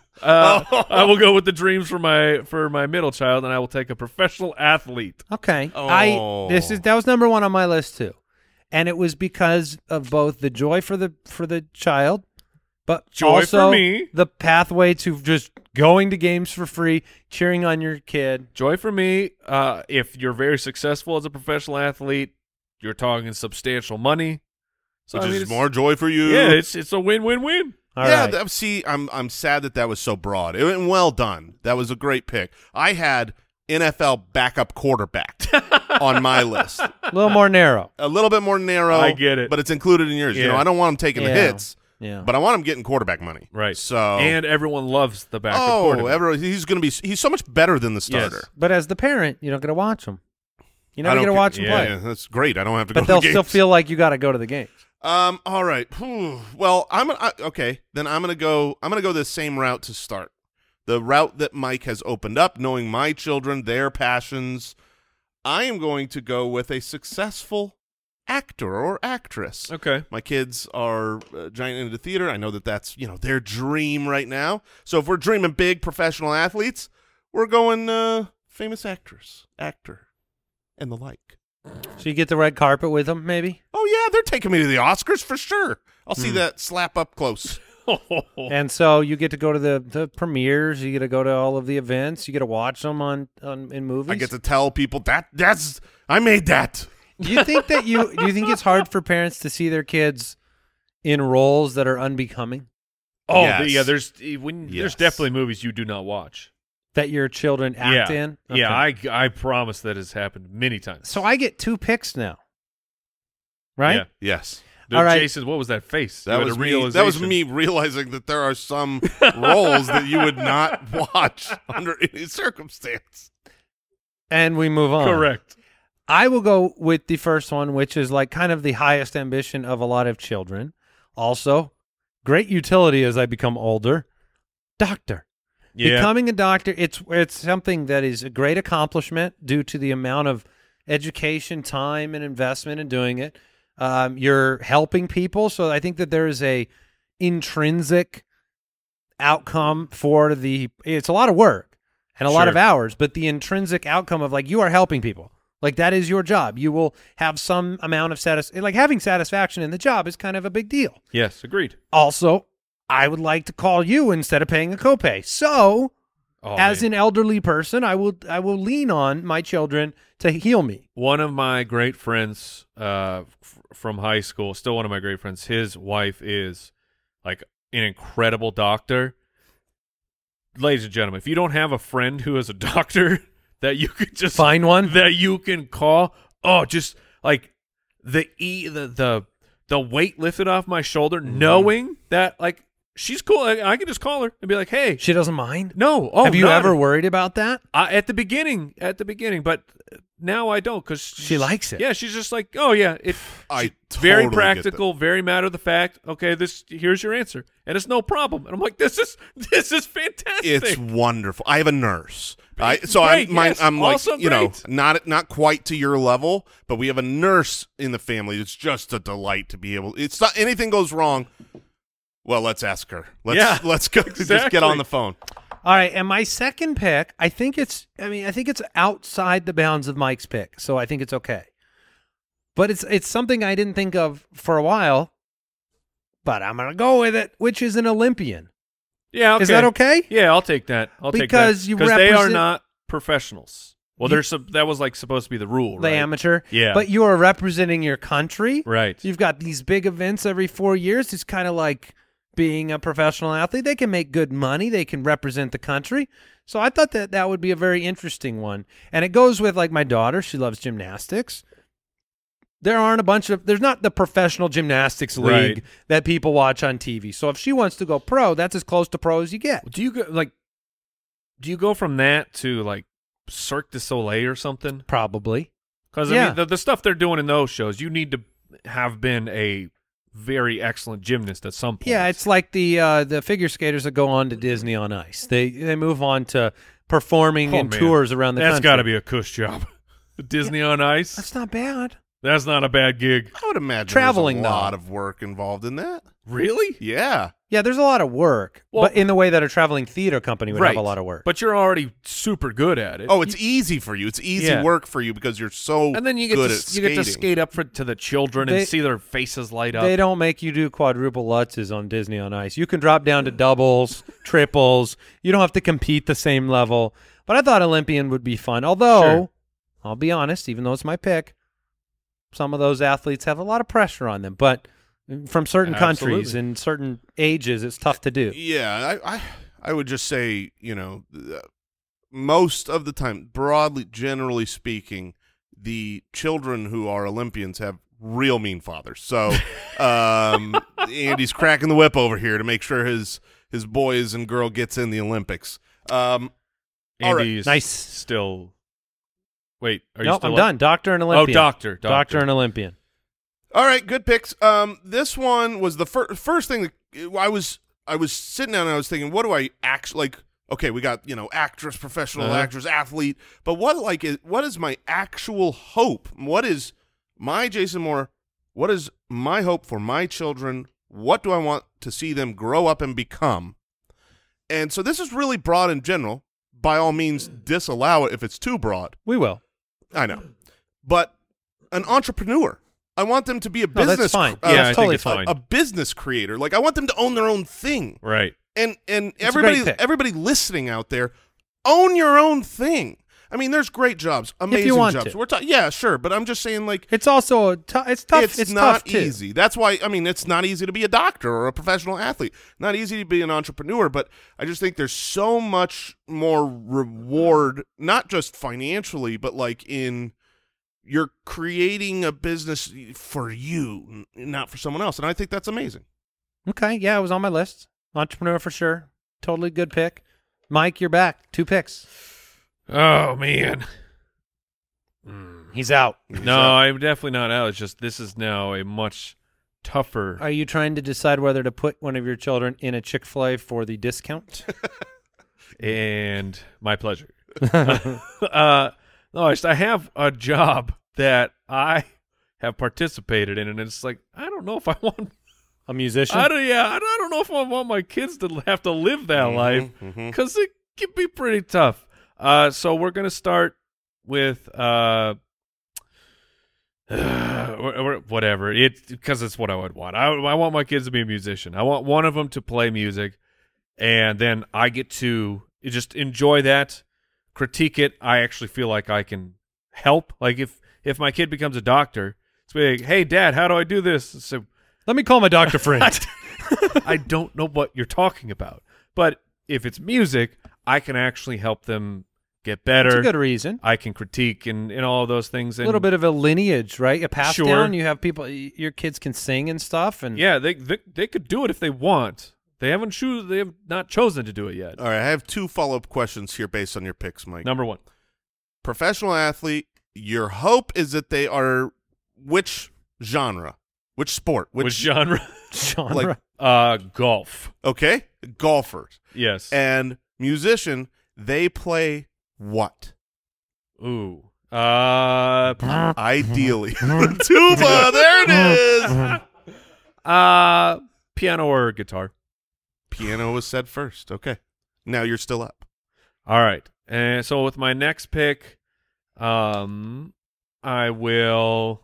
uh, I will go with the dreams for my for my middle child, and I will take a professional athlete. Okay. Oh. I this is that was number one on my list too. And it was because of both the joy for the for the child, but Joy also for me. the pathway to just going to games for free, cheering on your kid. Joy for me. Uh, if you're very successful as a professional athlete, you're talking substantial money. So Which I mean, is it's- more joy for you. Yeah, it's it's a win-win-win. All yeah, right. that, see, I'm I'm sad that that was so broad. It went well done. That was a great pick. I had N F L backup quarterback on my list. a little more narrow. A little bit more narrow. I get it. but it's included in yours. You Yeah. know, I don't want him taking the Yeah. hits, Yeah. but I want him getting quarterback money. Right. So and everyone loves the backup oh, quarterback. everyone, he's going to be he's so much better than the Yes. starter. But as the parent, you don't get to watch them. You I never don't get to ca- watch them yeah, play. yeah, that's great. I don't have to But go they'll to the still games. feel like you got to go to the games. Um. All right. Whew. Well, I'm gonna, I, okay. Then I'm gonna go. I'm gonna go this same route to start. The route that Mike has opened up, knowing my children, their passions. I am going to go with a successful actor or actress. Okay. My kids are uh, giant into theater. I know that that's you know their dream right now. So if we're dreaming big, professional athletes, we're going uh, famous actress, actor, and the like. So you get the red carpet with them, maybe? Oh yeah, they're taking me to the Oscars for sure. I'll Hmm. see that slap up close. And so you get to go to the, the premieres. You get to go to all of the events. You get to watch them on, on in movies. I get to tell people that that's I made that. Do you think that you do you think it's hard for parents to see their kids in roles that are unbecoming? Oh, Yes. the- yeah. There's when Yes. there's definitely movies you do not watch. That your children act yeah. in? Yeah, Okay. I I promise that has happened many times. So I get two picks now. Right? Yeah. Yes. All right. Jason, what was that face? That You had was a me. That was realization. me realizing that there are some roles that you would not watch under any circumstance. And we move on. Correct. I will go with the first one, which is like kind of the highest ambition of a lot of children. Also, great utility as I become older. Doctor. Yeah. Becoming a doctor, it's it's something that is a great accomplishment due to the amount of education, time, and investment in doing it. Um, you're helping people, so I think that there is a intrinsic outcome for the it's a lot of work and a lot Sure. of hours, but the intrinsic outcome of like you are helping people. Like that is your job. You will have some amount of satis like having satisfaction in the job is kind of a big deal. Yes, agreed. Also, I would like to call you instead of paying a copay. So, Oh, as man. an elderly person, I will I will lean on my children to heal me. One of my great friends uh, f- from high school, still one of my great friends, his wife is like an incredible doctor. Ladies and gentlemen, if you don't have a friend who is a doctor that you could just Find one. that you can call, oh, just like the e the the the weight lifted off my shoulder, Mm-hmm. knowing that like she's cool. I, I can just call her and be like, hey, She doesn't mind. no, oh, Have you none. ever worried about that? I, at the beginning, at the beginning, but now I don't because She likes it. Yeah, she's just like, oh yeah, it. I it's very totally get practical, very matter of the fact. Okay, this here's your answer, and it's no problem. And I'm like, this is this is fantastic. It's wonderful. I have a nurse. I, so Great, I'm, mine, yes, I'm like, also you know, great. not not quite to your level, but we have a nurse in the family. It's just a delight to be able. It's not anything goes wrong. Well, let's ask her. Let's Yeah, let's go. Just exactly. get on the phone. All right, and my second pick, I think it's I mean, I think it's outside the bounds of Mike's pick, so I think it's okay. But it's it's something I didn't think of for a while, but I'm going to go with it, which is an Olympian. yeah. Okay. Is that okay? Yeah, I'll take that. I'll Because take you that because they are represent- not professionals. Well, You- there's some, that was like supposed to be the rule, The right? amateur. Yeah. But you are representing your country. Right. You've got these big events every four years. It's kind of like being a professional athlete. They can make good money. They can represent the country. So I thought that that would be a very interesting one. And it goes with like my daughter. She loves gymnastics. There aren't a bunch of, there's not the professional gymnastics league Right. that people watch on T V. So if she wants to go pro, that's as close to pro as you get. Do you go like? Do you go from that to like Cirque du Soleil or something? Probably. Because I Yeah. mean, the, the stuff they're doing in those shows, you need to have been a very excellent gymnast at some point. Yeah, it's like the uh, the figure skaters that go on to Disney on Ice. They they move on to performing Oh, in man. tours around the That's country. got to be a cush job. Disney on Ice. That's not bad. That's not a bad gig. I would imagine Traveling, there's a lot though. of work involved in that. Really? Yeah. Yeah, there's a lot of work, Well- but in the way that a traveling theater company would right. have a lot of work. But you're already super good at it. Oh, it's easy for you. It's easy Yeah. work for you because you're so and then you get good to at you get to skating. skate up for, to the children They- and see their faces light up. They don't make you do quadruple lutzes on Disney on Ice. You can drop down to doubles, triples. You don't have to compete the same level. But I thought Olympian would be fun. Although, Sure. I'll be honest, even though it's my pick, some of those athletes have a lot of pressure on them. But from certain countries Absolutely. and certain ages, it's tough to do. Yeah, I, I I would just say, you know, th- most of the time, broadly, generally speaking, the children who are Olympians have real mean fathers. So um, Andy's cracking the whip over here to make sure his his boys and girl gets in the Olympics. Um, all right. Andy's Nice. still. Wait, are you No, still I'm up? done. Doctor and Olympian. Oh, doctor, doctor, Doctor and Olympian. All right, good picks. Um, this one was the fir- first thing that I was I was sitting down and I was thinking, what do I actually like? Okay, we got you know actress, professional Uh-huh. actress, athlete, but what like is what is my actual hope? What is my Jason Moore? What is my hope for my children? What do I want to see them grow up and become? And so this is really broad in general. By all means, disallow it if it's too broad. We will. I know, but an entrepreneur. I want them to be a No, business. that's fine. uh, Yeah, I that's think totally it's fine. fine. a business creator. Like I want them to own their own thing. Right. And and It's a everybody great pick. everybody listening out there, own your own thing. I mean, there's great jobs, amazing want jobs. to. We're talking, yeah, sure, but I'm just saying, like, It's also a tou- it's tough. it's, It's, not tough too. easy. That's why I mean, it's not easy to be a doctor or a professional athlete. Not easy to be an entrepreneur, but I just think there's so much more reward, not just financially, but like in you're creating a business for you, n- not for someone else, and I think that's amazing. Okay, yeah, it was on my list. Entrepreneur for sure. Totally good pick. Mike, you're back. Two picks. Oh man. He's out. No, I'm definitely not out. It's just this is now a much tougher. Are you trying to decide whether to put one of your children in a Chick-fil-A for the discount? and my pleasure. uh, no, I, just, I have a job that I have participated in, and it's like I don't know if I want. A musician? I don't, yeah, I don't, I don't know if I want my kids to have to live that Mhm, life mhm. because it can be pretty tough. Uh, so we're gonna start with uh, or- or whatever it because it's what I would want. I I want my kids to be a musician. I want one of them to play music, and then I get to just enjoy that, critique it. I actually feel like I can help. Like if if my kid becomes a doctor, it's like, hey, Dad, how do I do this? So. Let me call my doctor friend. I don't know what you're talking about. But if it's music, I can actually help them get better. That's a good reason. I can critique and, and all of those things. A And little bit of a lineage, right? A pass Sure. down. You have people, y- your kids can sing and stuff. And yeah, they, they they could do it if they want. They haven't choose. They have not chosen to do it yet. All right, I have two follow-up questions here based on your picks, Mike. Number one, Professional athlete, your hope is that they are which genre? Which sport? which, genre? genre. Like- uh, golf. Okay, golfers. Yes. And musician, they play what? Ooh. Uh. Ideally. Tuba, there it is. uh. Piano or guitar. Piano was said first. Okay. Now you're still up. All right. And so with my next pick, um, I will.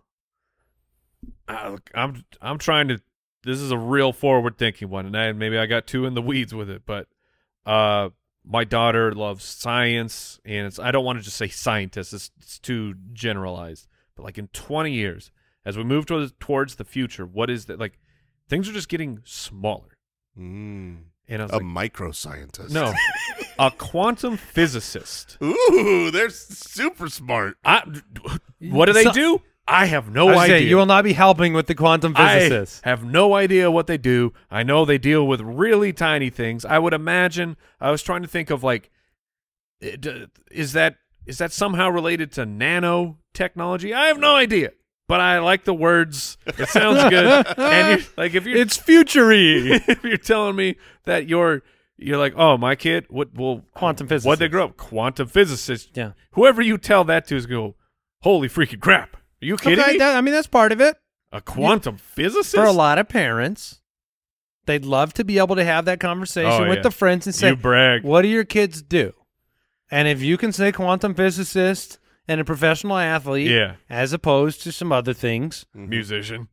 Uh, I'm I'm trying to. This is a real forward-thinking one, and I, maybe I got too in the weeds with it. But uh, my daughter loves science, and it's, I don't want to just say scientist. It's, it's too generalized. But like in twenty years, as we move towards towards the future, what is that? Like things are just getting smaller. Mm. And I was A like, microscientist. no, a quantum physicist. Ooh, they're super smart. I, what do they So- do? I have no I was idea. saying, you will not be helping with the quantum physicists. I have no idea what they do. I know they deal with really tiny things. I would imagine. I was trying to think of like, it- is that is that somehow related to nanotechnology? I have no idea, but I like the words. It sounds good. And you're, like if you're It's futury. if you're telling me that you're you're like, oh, my kid, what? Well, Quantum What they physicist. grow up? Quantum physicist. Yeah. Whoever you tell that to is go, holy freaking crap! Are you kidding Okay, me? that- I mean, that's part of it. A quantum physicist? For a lot of parents, they'd love to be able to have that conversation Oh, with yeah. the friends and say, You brag. what do your kids do? And if you can say quantum physicist and a professional athlete, Yeah. as opposed to some other things, Musician.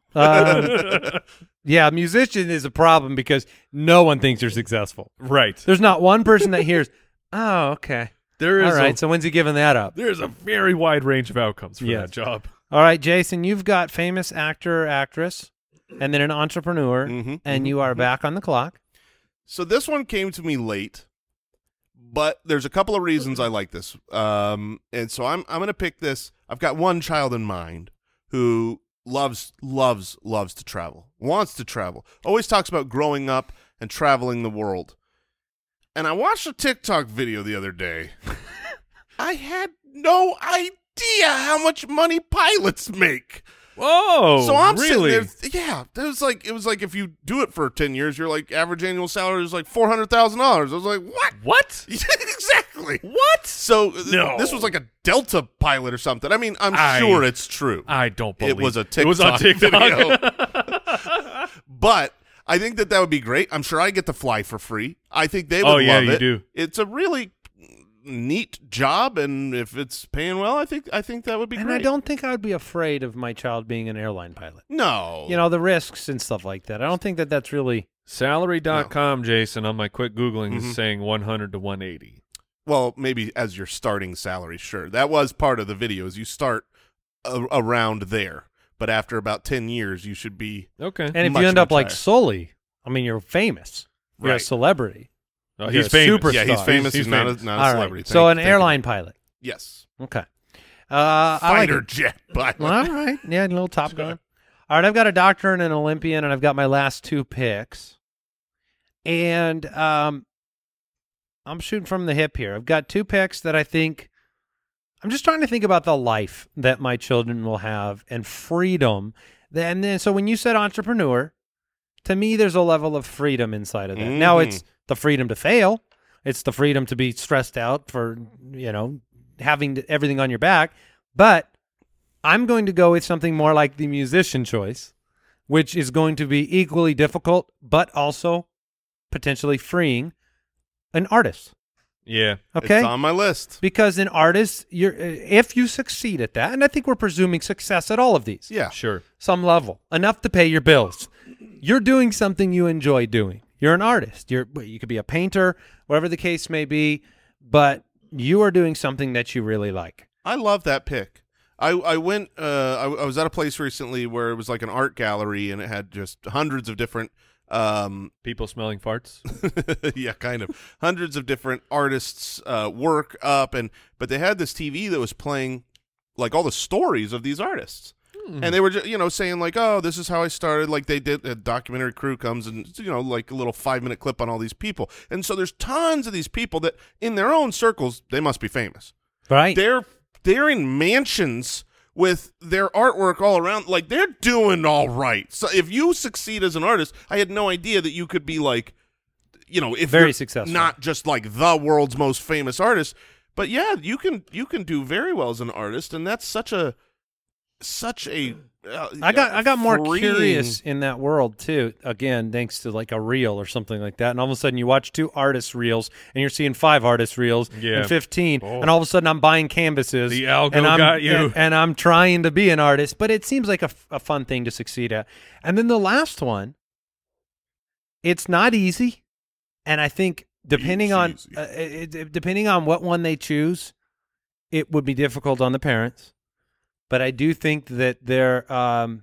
um, yeah, musician is a problem because no one thinks you're successful. Right. There's not one person that hears, oh, okay. There is All right, a, so when's he giving that up? there's a very wide range of outcomes for Yes. that job. All right, Jason, you've got famous actor or actress and then an entrepreneur, Mhm, and you are back on the clock. So this one came to me late, but there's a couple of reasons I like this. Um, and so I'm I'm going to pick this. I've got one child in mind who loves loves loves to travel, wants to travel, always talks about growing up and traveling the world. And I watched a TikTok video the other day. I had no idea how much money pilots make. Whoa. So I'm really? sitting there, yeah. It was like it was like if you do it for ten years, your like average annual salary is like four hundred thousand dollars. I was like, what? What? Exactly. What? So th- No. this was like a Delta pilot or something. I mean, I'm I- sure it's true. I don't believe It was a It was on TikTok TikTok. But I think that that would be great. I'm sure I get to fly for free. I think they would Oh, yeah, love you it. do. It's a really neat job, and if it's paying well, I think I think that would be And great. I don't think I would be afraid of my child being an airline pilot. No. You know, the risks and stuff like that. I don't think that that's really Salary dot com, Jason, on my quick Googling Mhm. is saying one hundred to one eighty. Well, maybe as your starting salary, sure. That was part of the video. Is you start a- around there, but after about ten years, you should be. Okay. And if Much, you end up much like higher. Sully, I mean, you're famous. You're a Right. celebrity. Oh, You're he's a famous. superstar. Yeah, he's famous. He's, He's not famous. a not a All right. celebrity. So Thank- an thank you. airline pilot. Yes. Okay. Uh, I like Fighter it. jet pilot. Well, all right. Yeah, a little Top Gun. All right, I've got a doctor and an Olympian, and I've got my last two picks. And um, I'm shooting from the hip here. I've got two picks that I think – I'm just trying to think about the life that my children will have and freedom. And then, so when you said entrepreneur, to me, there's a level of freedom inside of that. Now, Mhm. it's the freedom to fail. It's the freedom to be stressed out for, you know, having to- everything on your back. But I'm going to go with something more like the musician choice, which is going to be equally difficult, but also potentially freeing, an artist. Yeah. Okay. It's on my list. Because an artist, you're if you succeed at that, and I think we're presuming success at all of these. Yeah. Sure. Some level, enough to pay your bills. You're doing something you enjoy doing. You're an artist. You're you could be a painter, whatever the case may be, but you are doing something that you really like. I love that pick. I I went. Uh, I, I was at a place recently where it was like an art gallery, and it had just hundreds of different. Um, People smelling farts. yeah, kind of hundreds of different artists' uh, work up, and but they had this T V that was playing like all the stories of these artists, hmm. and they were just, you know saying like, oh, this is how I started. Like they did, a documentary crew comes and you know like a little five minute clip on all these people, and so there's tons of these people that in their own circles they must be famous, Right? They're they're in mansions with their artwork all around, like they're doing all right. So if you succeed as an artist, I had no idea that you could be like, you know, if very you're successful, not just like the world's most famous artist, but yeah, you can you can do very well as an artist, and that's such a such a. Uh, I got I got more freeing- curious in that world too. Again, thanks to like a reel or something like that, and all of a sudden you watch two artist reels, and you're seeing five artist reels Yeah. and fifteen, Oh. and all of a sudden I'm buying canvases. The algo and I'm, got you. and, and I'm trying to be an artist, but it seems like a, f- a fun thing to succeed at. And then the last one, it's not easy, and I think depending on Easy. uh, it, it- depending on what one they choose, it would be difficult on the parents. But I do think that they're, um,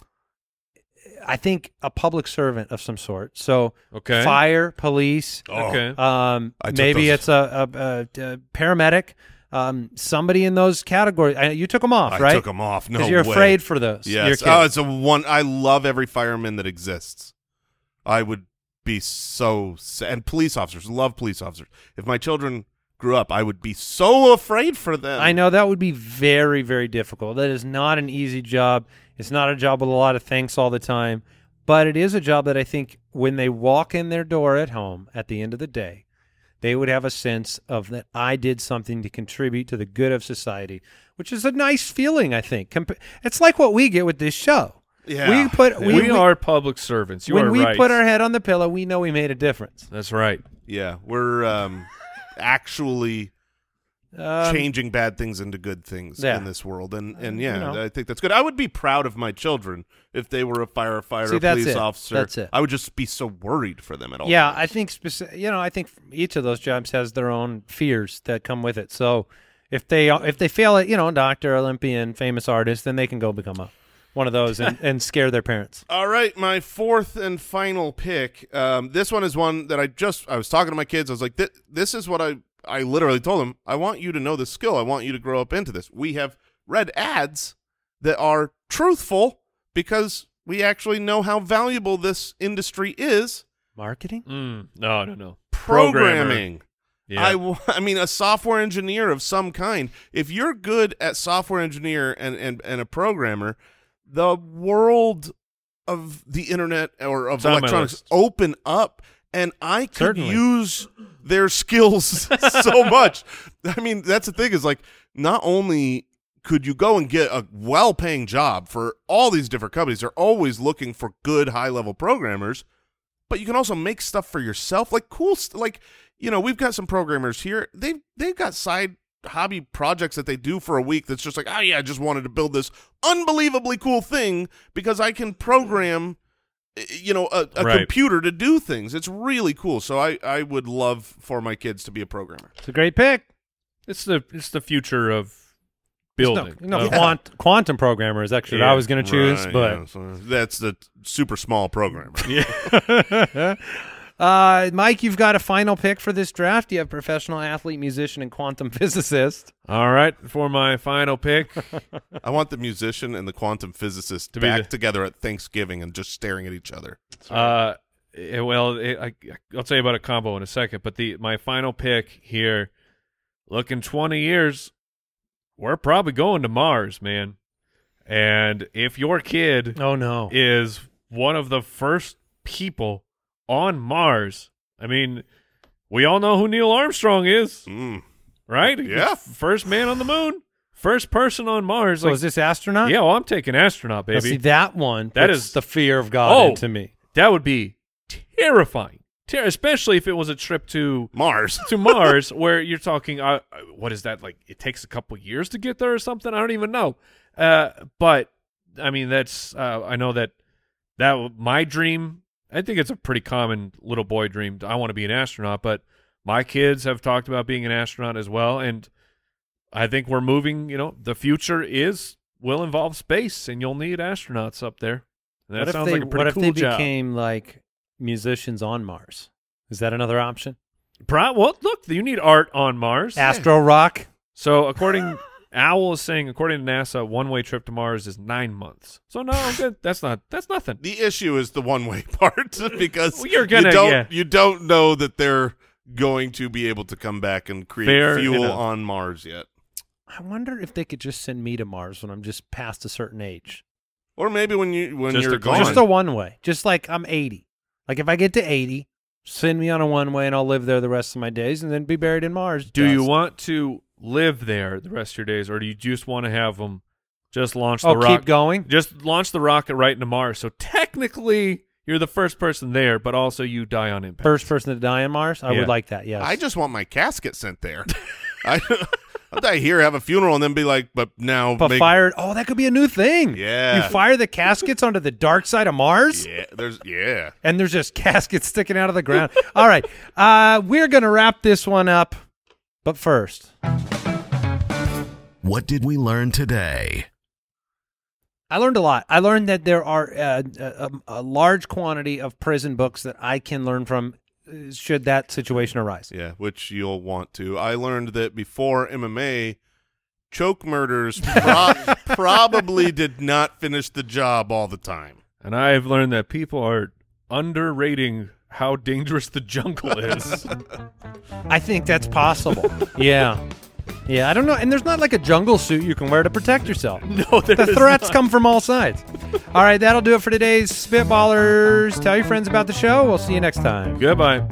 I think, a public servant of some sort. So Okay. fire, police, Okay. um, I took maybe those. it's a, a, a, a paramedic, um, somebody in those categories. I, you took them off, I right? took them off. No, Because you're way. afraid for those. Your Yes. kids. Oh, it's a one. I love every fireman that exists. I would be so sad. And police officers, love police officers. If my children grew up, I would be so afraid for them. I know that would be very, very difficult. That is not an easy job. It's not a job with a lot of thanks all the time, but it is a job that I think when they walk in their door at home at the end of the day, they would have a sense of that I did something to contribute to the good of society, which is a nice feeling, I think. Compa- It's like what we get with this show. Yeah. We put We, we, we- are public servants. You when are we right. put our head on the pillow, we know we made a difference. That's right. Yeah, we're um, actually Um, changing bad things into good things yeah. in this world, and and Uh, yeah, you know. I think that's good. I would be proud of my children if they were a firefighter, See, a that's police it. officer. That's it. I would just be so worried for them at all. Yeah, times. I think speci- you know, I think each of those jobs has their own fears that come with it. So if they if they fail at, you know, doctor, Olympian, famous artist, then they can go become a one of those and, and scare their parents. All right, my fourth and final pick. Um, this one is one that I just I was talking to my kids. I was like, "Th- this is what I I literally told them. I want you to know this skill. I want you to grow up into this. We have read ads that are truthful because we actually know how valuable this industry is. Marketing? Mm. No, no, no. Programming. Yeah. I, w- I mean, a software engineer of some kind. If you're good at software engineer and, and, and a programmer, the world of the internet or of It's on my electronics list. open up, and I could Certainly. use their skills so much. I mean, that's the thing is like not only could you go and get a well-paying job for all these different companies, they're always looking for good high-level programmers, but you can also make stuff for yourself, like cool st- like you know, we've got some programmers here. They've they've got side hobby projects that they do for a week that's just like, oh yeah, I just wanted to build this unbelievably cool thing because I can program, you know, a, a Right. computer to do things. It's really cool. So I, I would love for my kids to be a programmer. It's a great pick. It's the it's the future of No, building. no, Of- quant, quantum programmer is actually what Yeah, I was going to choose, Right, but yeah, so that's the super small programmer. Yeah. uh, Mike, you've got a final pick for this draft. You have professional athlete, musician, and quantum physicist. All right, for my final pick. I want the musician and the quantum physicist To be back the- together at Thanksgiving and just staring at each other. Uh, eh, well, it, I, I'll tell you about a combo in a second, but the my final pick here, look, in twenty years, we're probably going to Mars, man. And if your kid Oh no! is one of the first people on Mars, I mean, we all know who Neil Armstrong is, Mm. right? Yeah. First man on the moon. first person on Mars. So like, is this astronaut? yeah, well, I'm taking astronaut, Now, baby. see, that one That puts is- the fear of God Oh. into me. That would be terrifying, Ter- especially if it was a trip to Mars. to Mars, where you're talking. Uh, what is that like? It takes a couple years to get there, or something. I don't even know. Uh, but I mean, that's. Uh, I know that that w- my dream. I think it's a pretty common little boy dream. I want to be an astronaut, but my kids have talked about being an astronaut as well, and I think we're moving. You know, the future is will involve space, and you'll need astronauts up there. And that What if sounds they, like a pretty what if cool they job. became like musicians on Mars? Is that another option? Pro- well, look, you need art on Mars. Astro Rock? So according, Owl is saying, according to NASA, one-way trip to Mars is nine months. So no, I'm good. That's not. That's nothing. The issue is the one-way part because Well, you're gonna- you don't yeah. you don't know that they're going to be able to come back and create Fair fuel enough. on Mars yet. I wonder if they could just send me to Mars when I'm just past a certain age. Or maybe when you when Just you're a gone. glance. Just a one way. Just like I'm eighty. Like if I get to eighty, send me on a one way and I'll live there the rest of my days and then be buried in Mars. Do you dust. want to live there the rest of your days, or do you just want to have them just launch Oh, the rocket? keep going? Just launch the rocket right into Mars. So technically, you're the first person there, but also you die on impact. First person to die on Mars? I Yeah. would like that, yes. I just want my casket sent there. I I'll die here, have a funeral, and then be like, but now But make, fired. Oh, that could be a new thing. Yeah. You fire the caskets onto the dark side of Mars? Yeah, there's yeah. And there's just caskets sticking out of the ground. All right. Uh, we're going to wrap this one up. But first, What did we learn today? I learned a lot. I learned that there are uh, a, a large quantity of prison books that I can learn from uh, should that situation arise. Yeah, which you'll want to. I learned that before M M A, choke murders pro- probably did not finish the job all the time. And I've learned that people are underrating how dangerous the jungle is. I think that's possible. Yeah. Yeah, I don't know. And there's not like a jungle suit you can wear to protect yourself. No, there The is threats not. come from all sides. All right, that'll do it for today's Spitballers. Tell your friends about the show. We'll see you next time. Goodbye.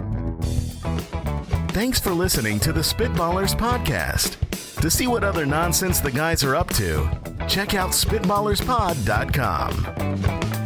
Thanks for listening to the Spitballers Podcast. To see what other nonsense the guys are up to, check out spitballerspod dot com.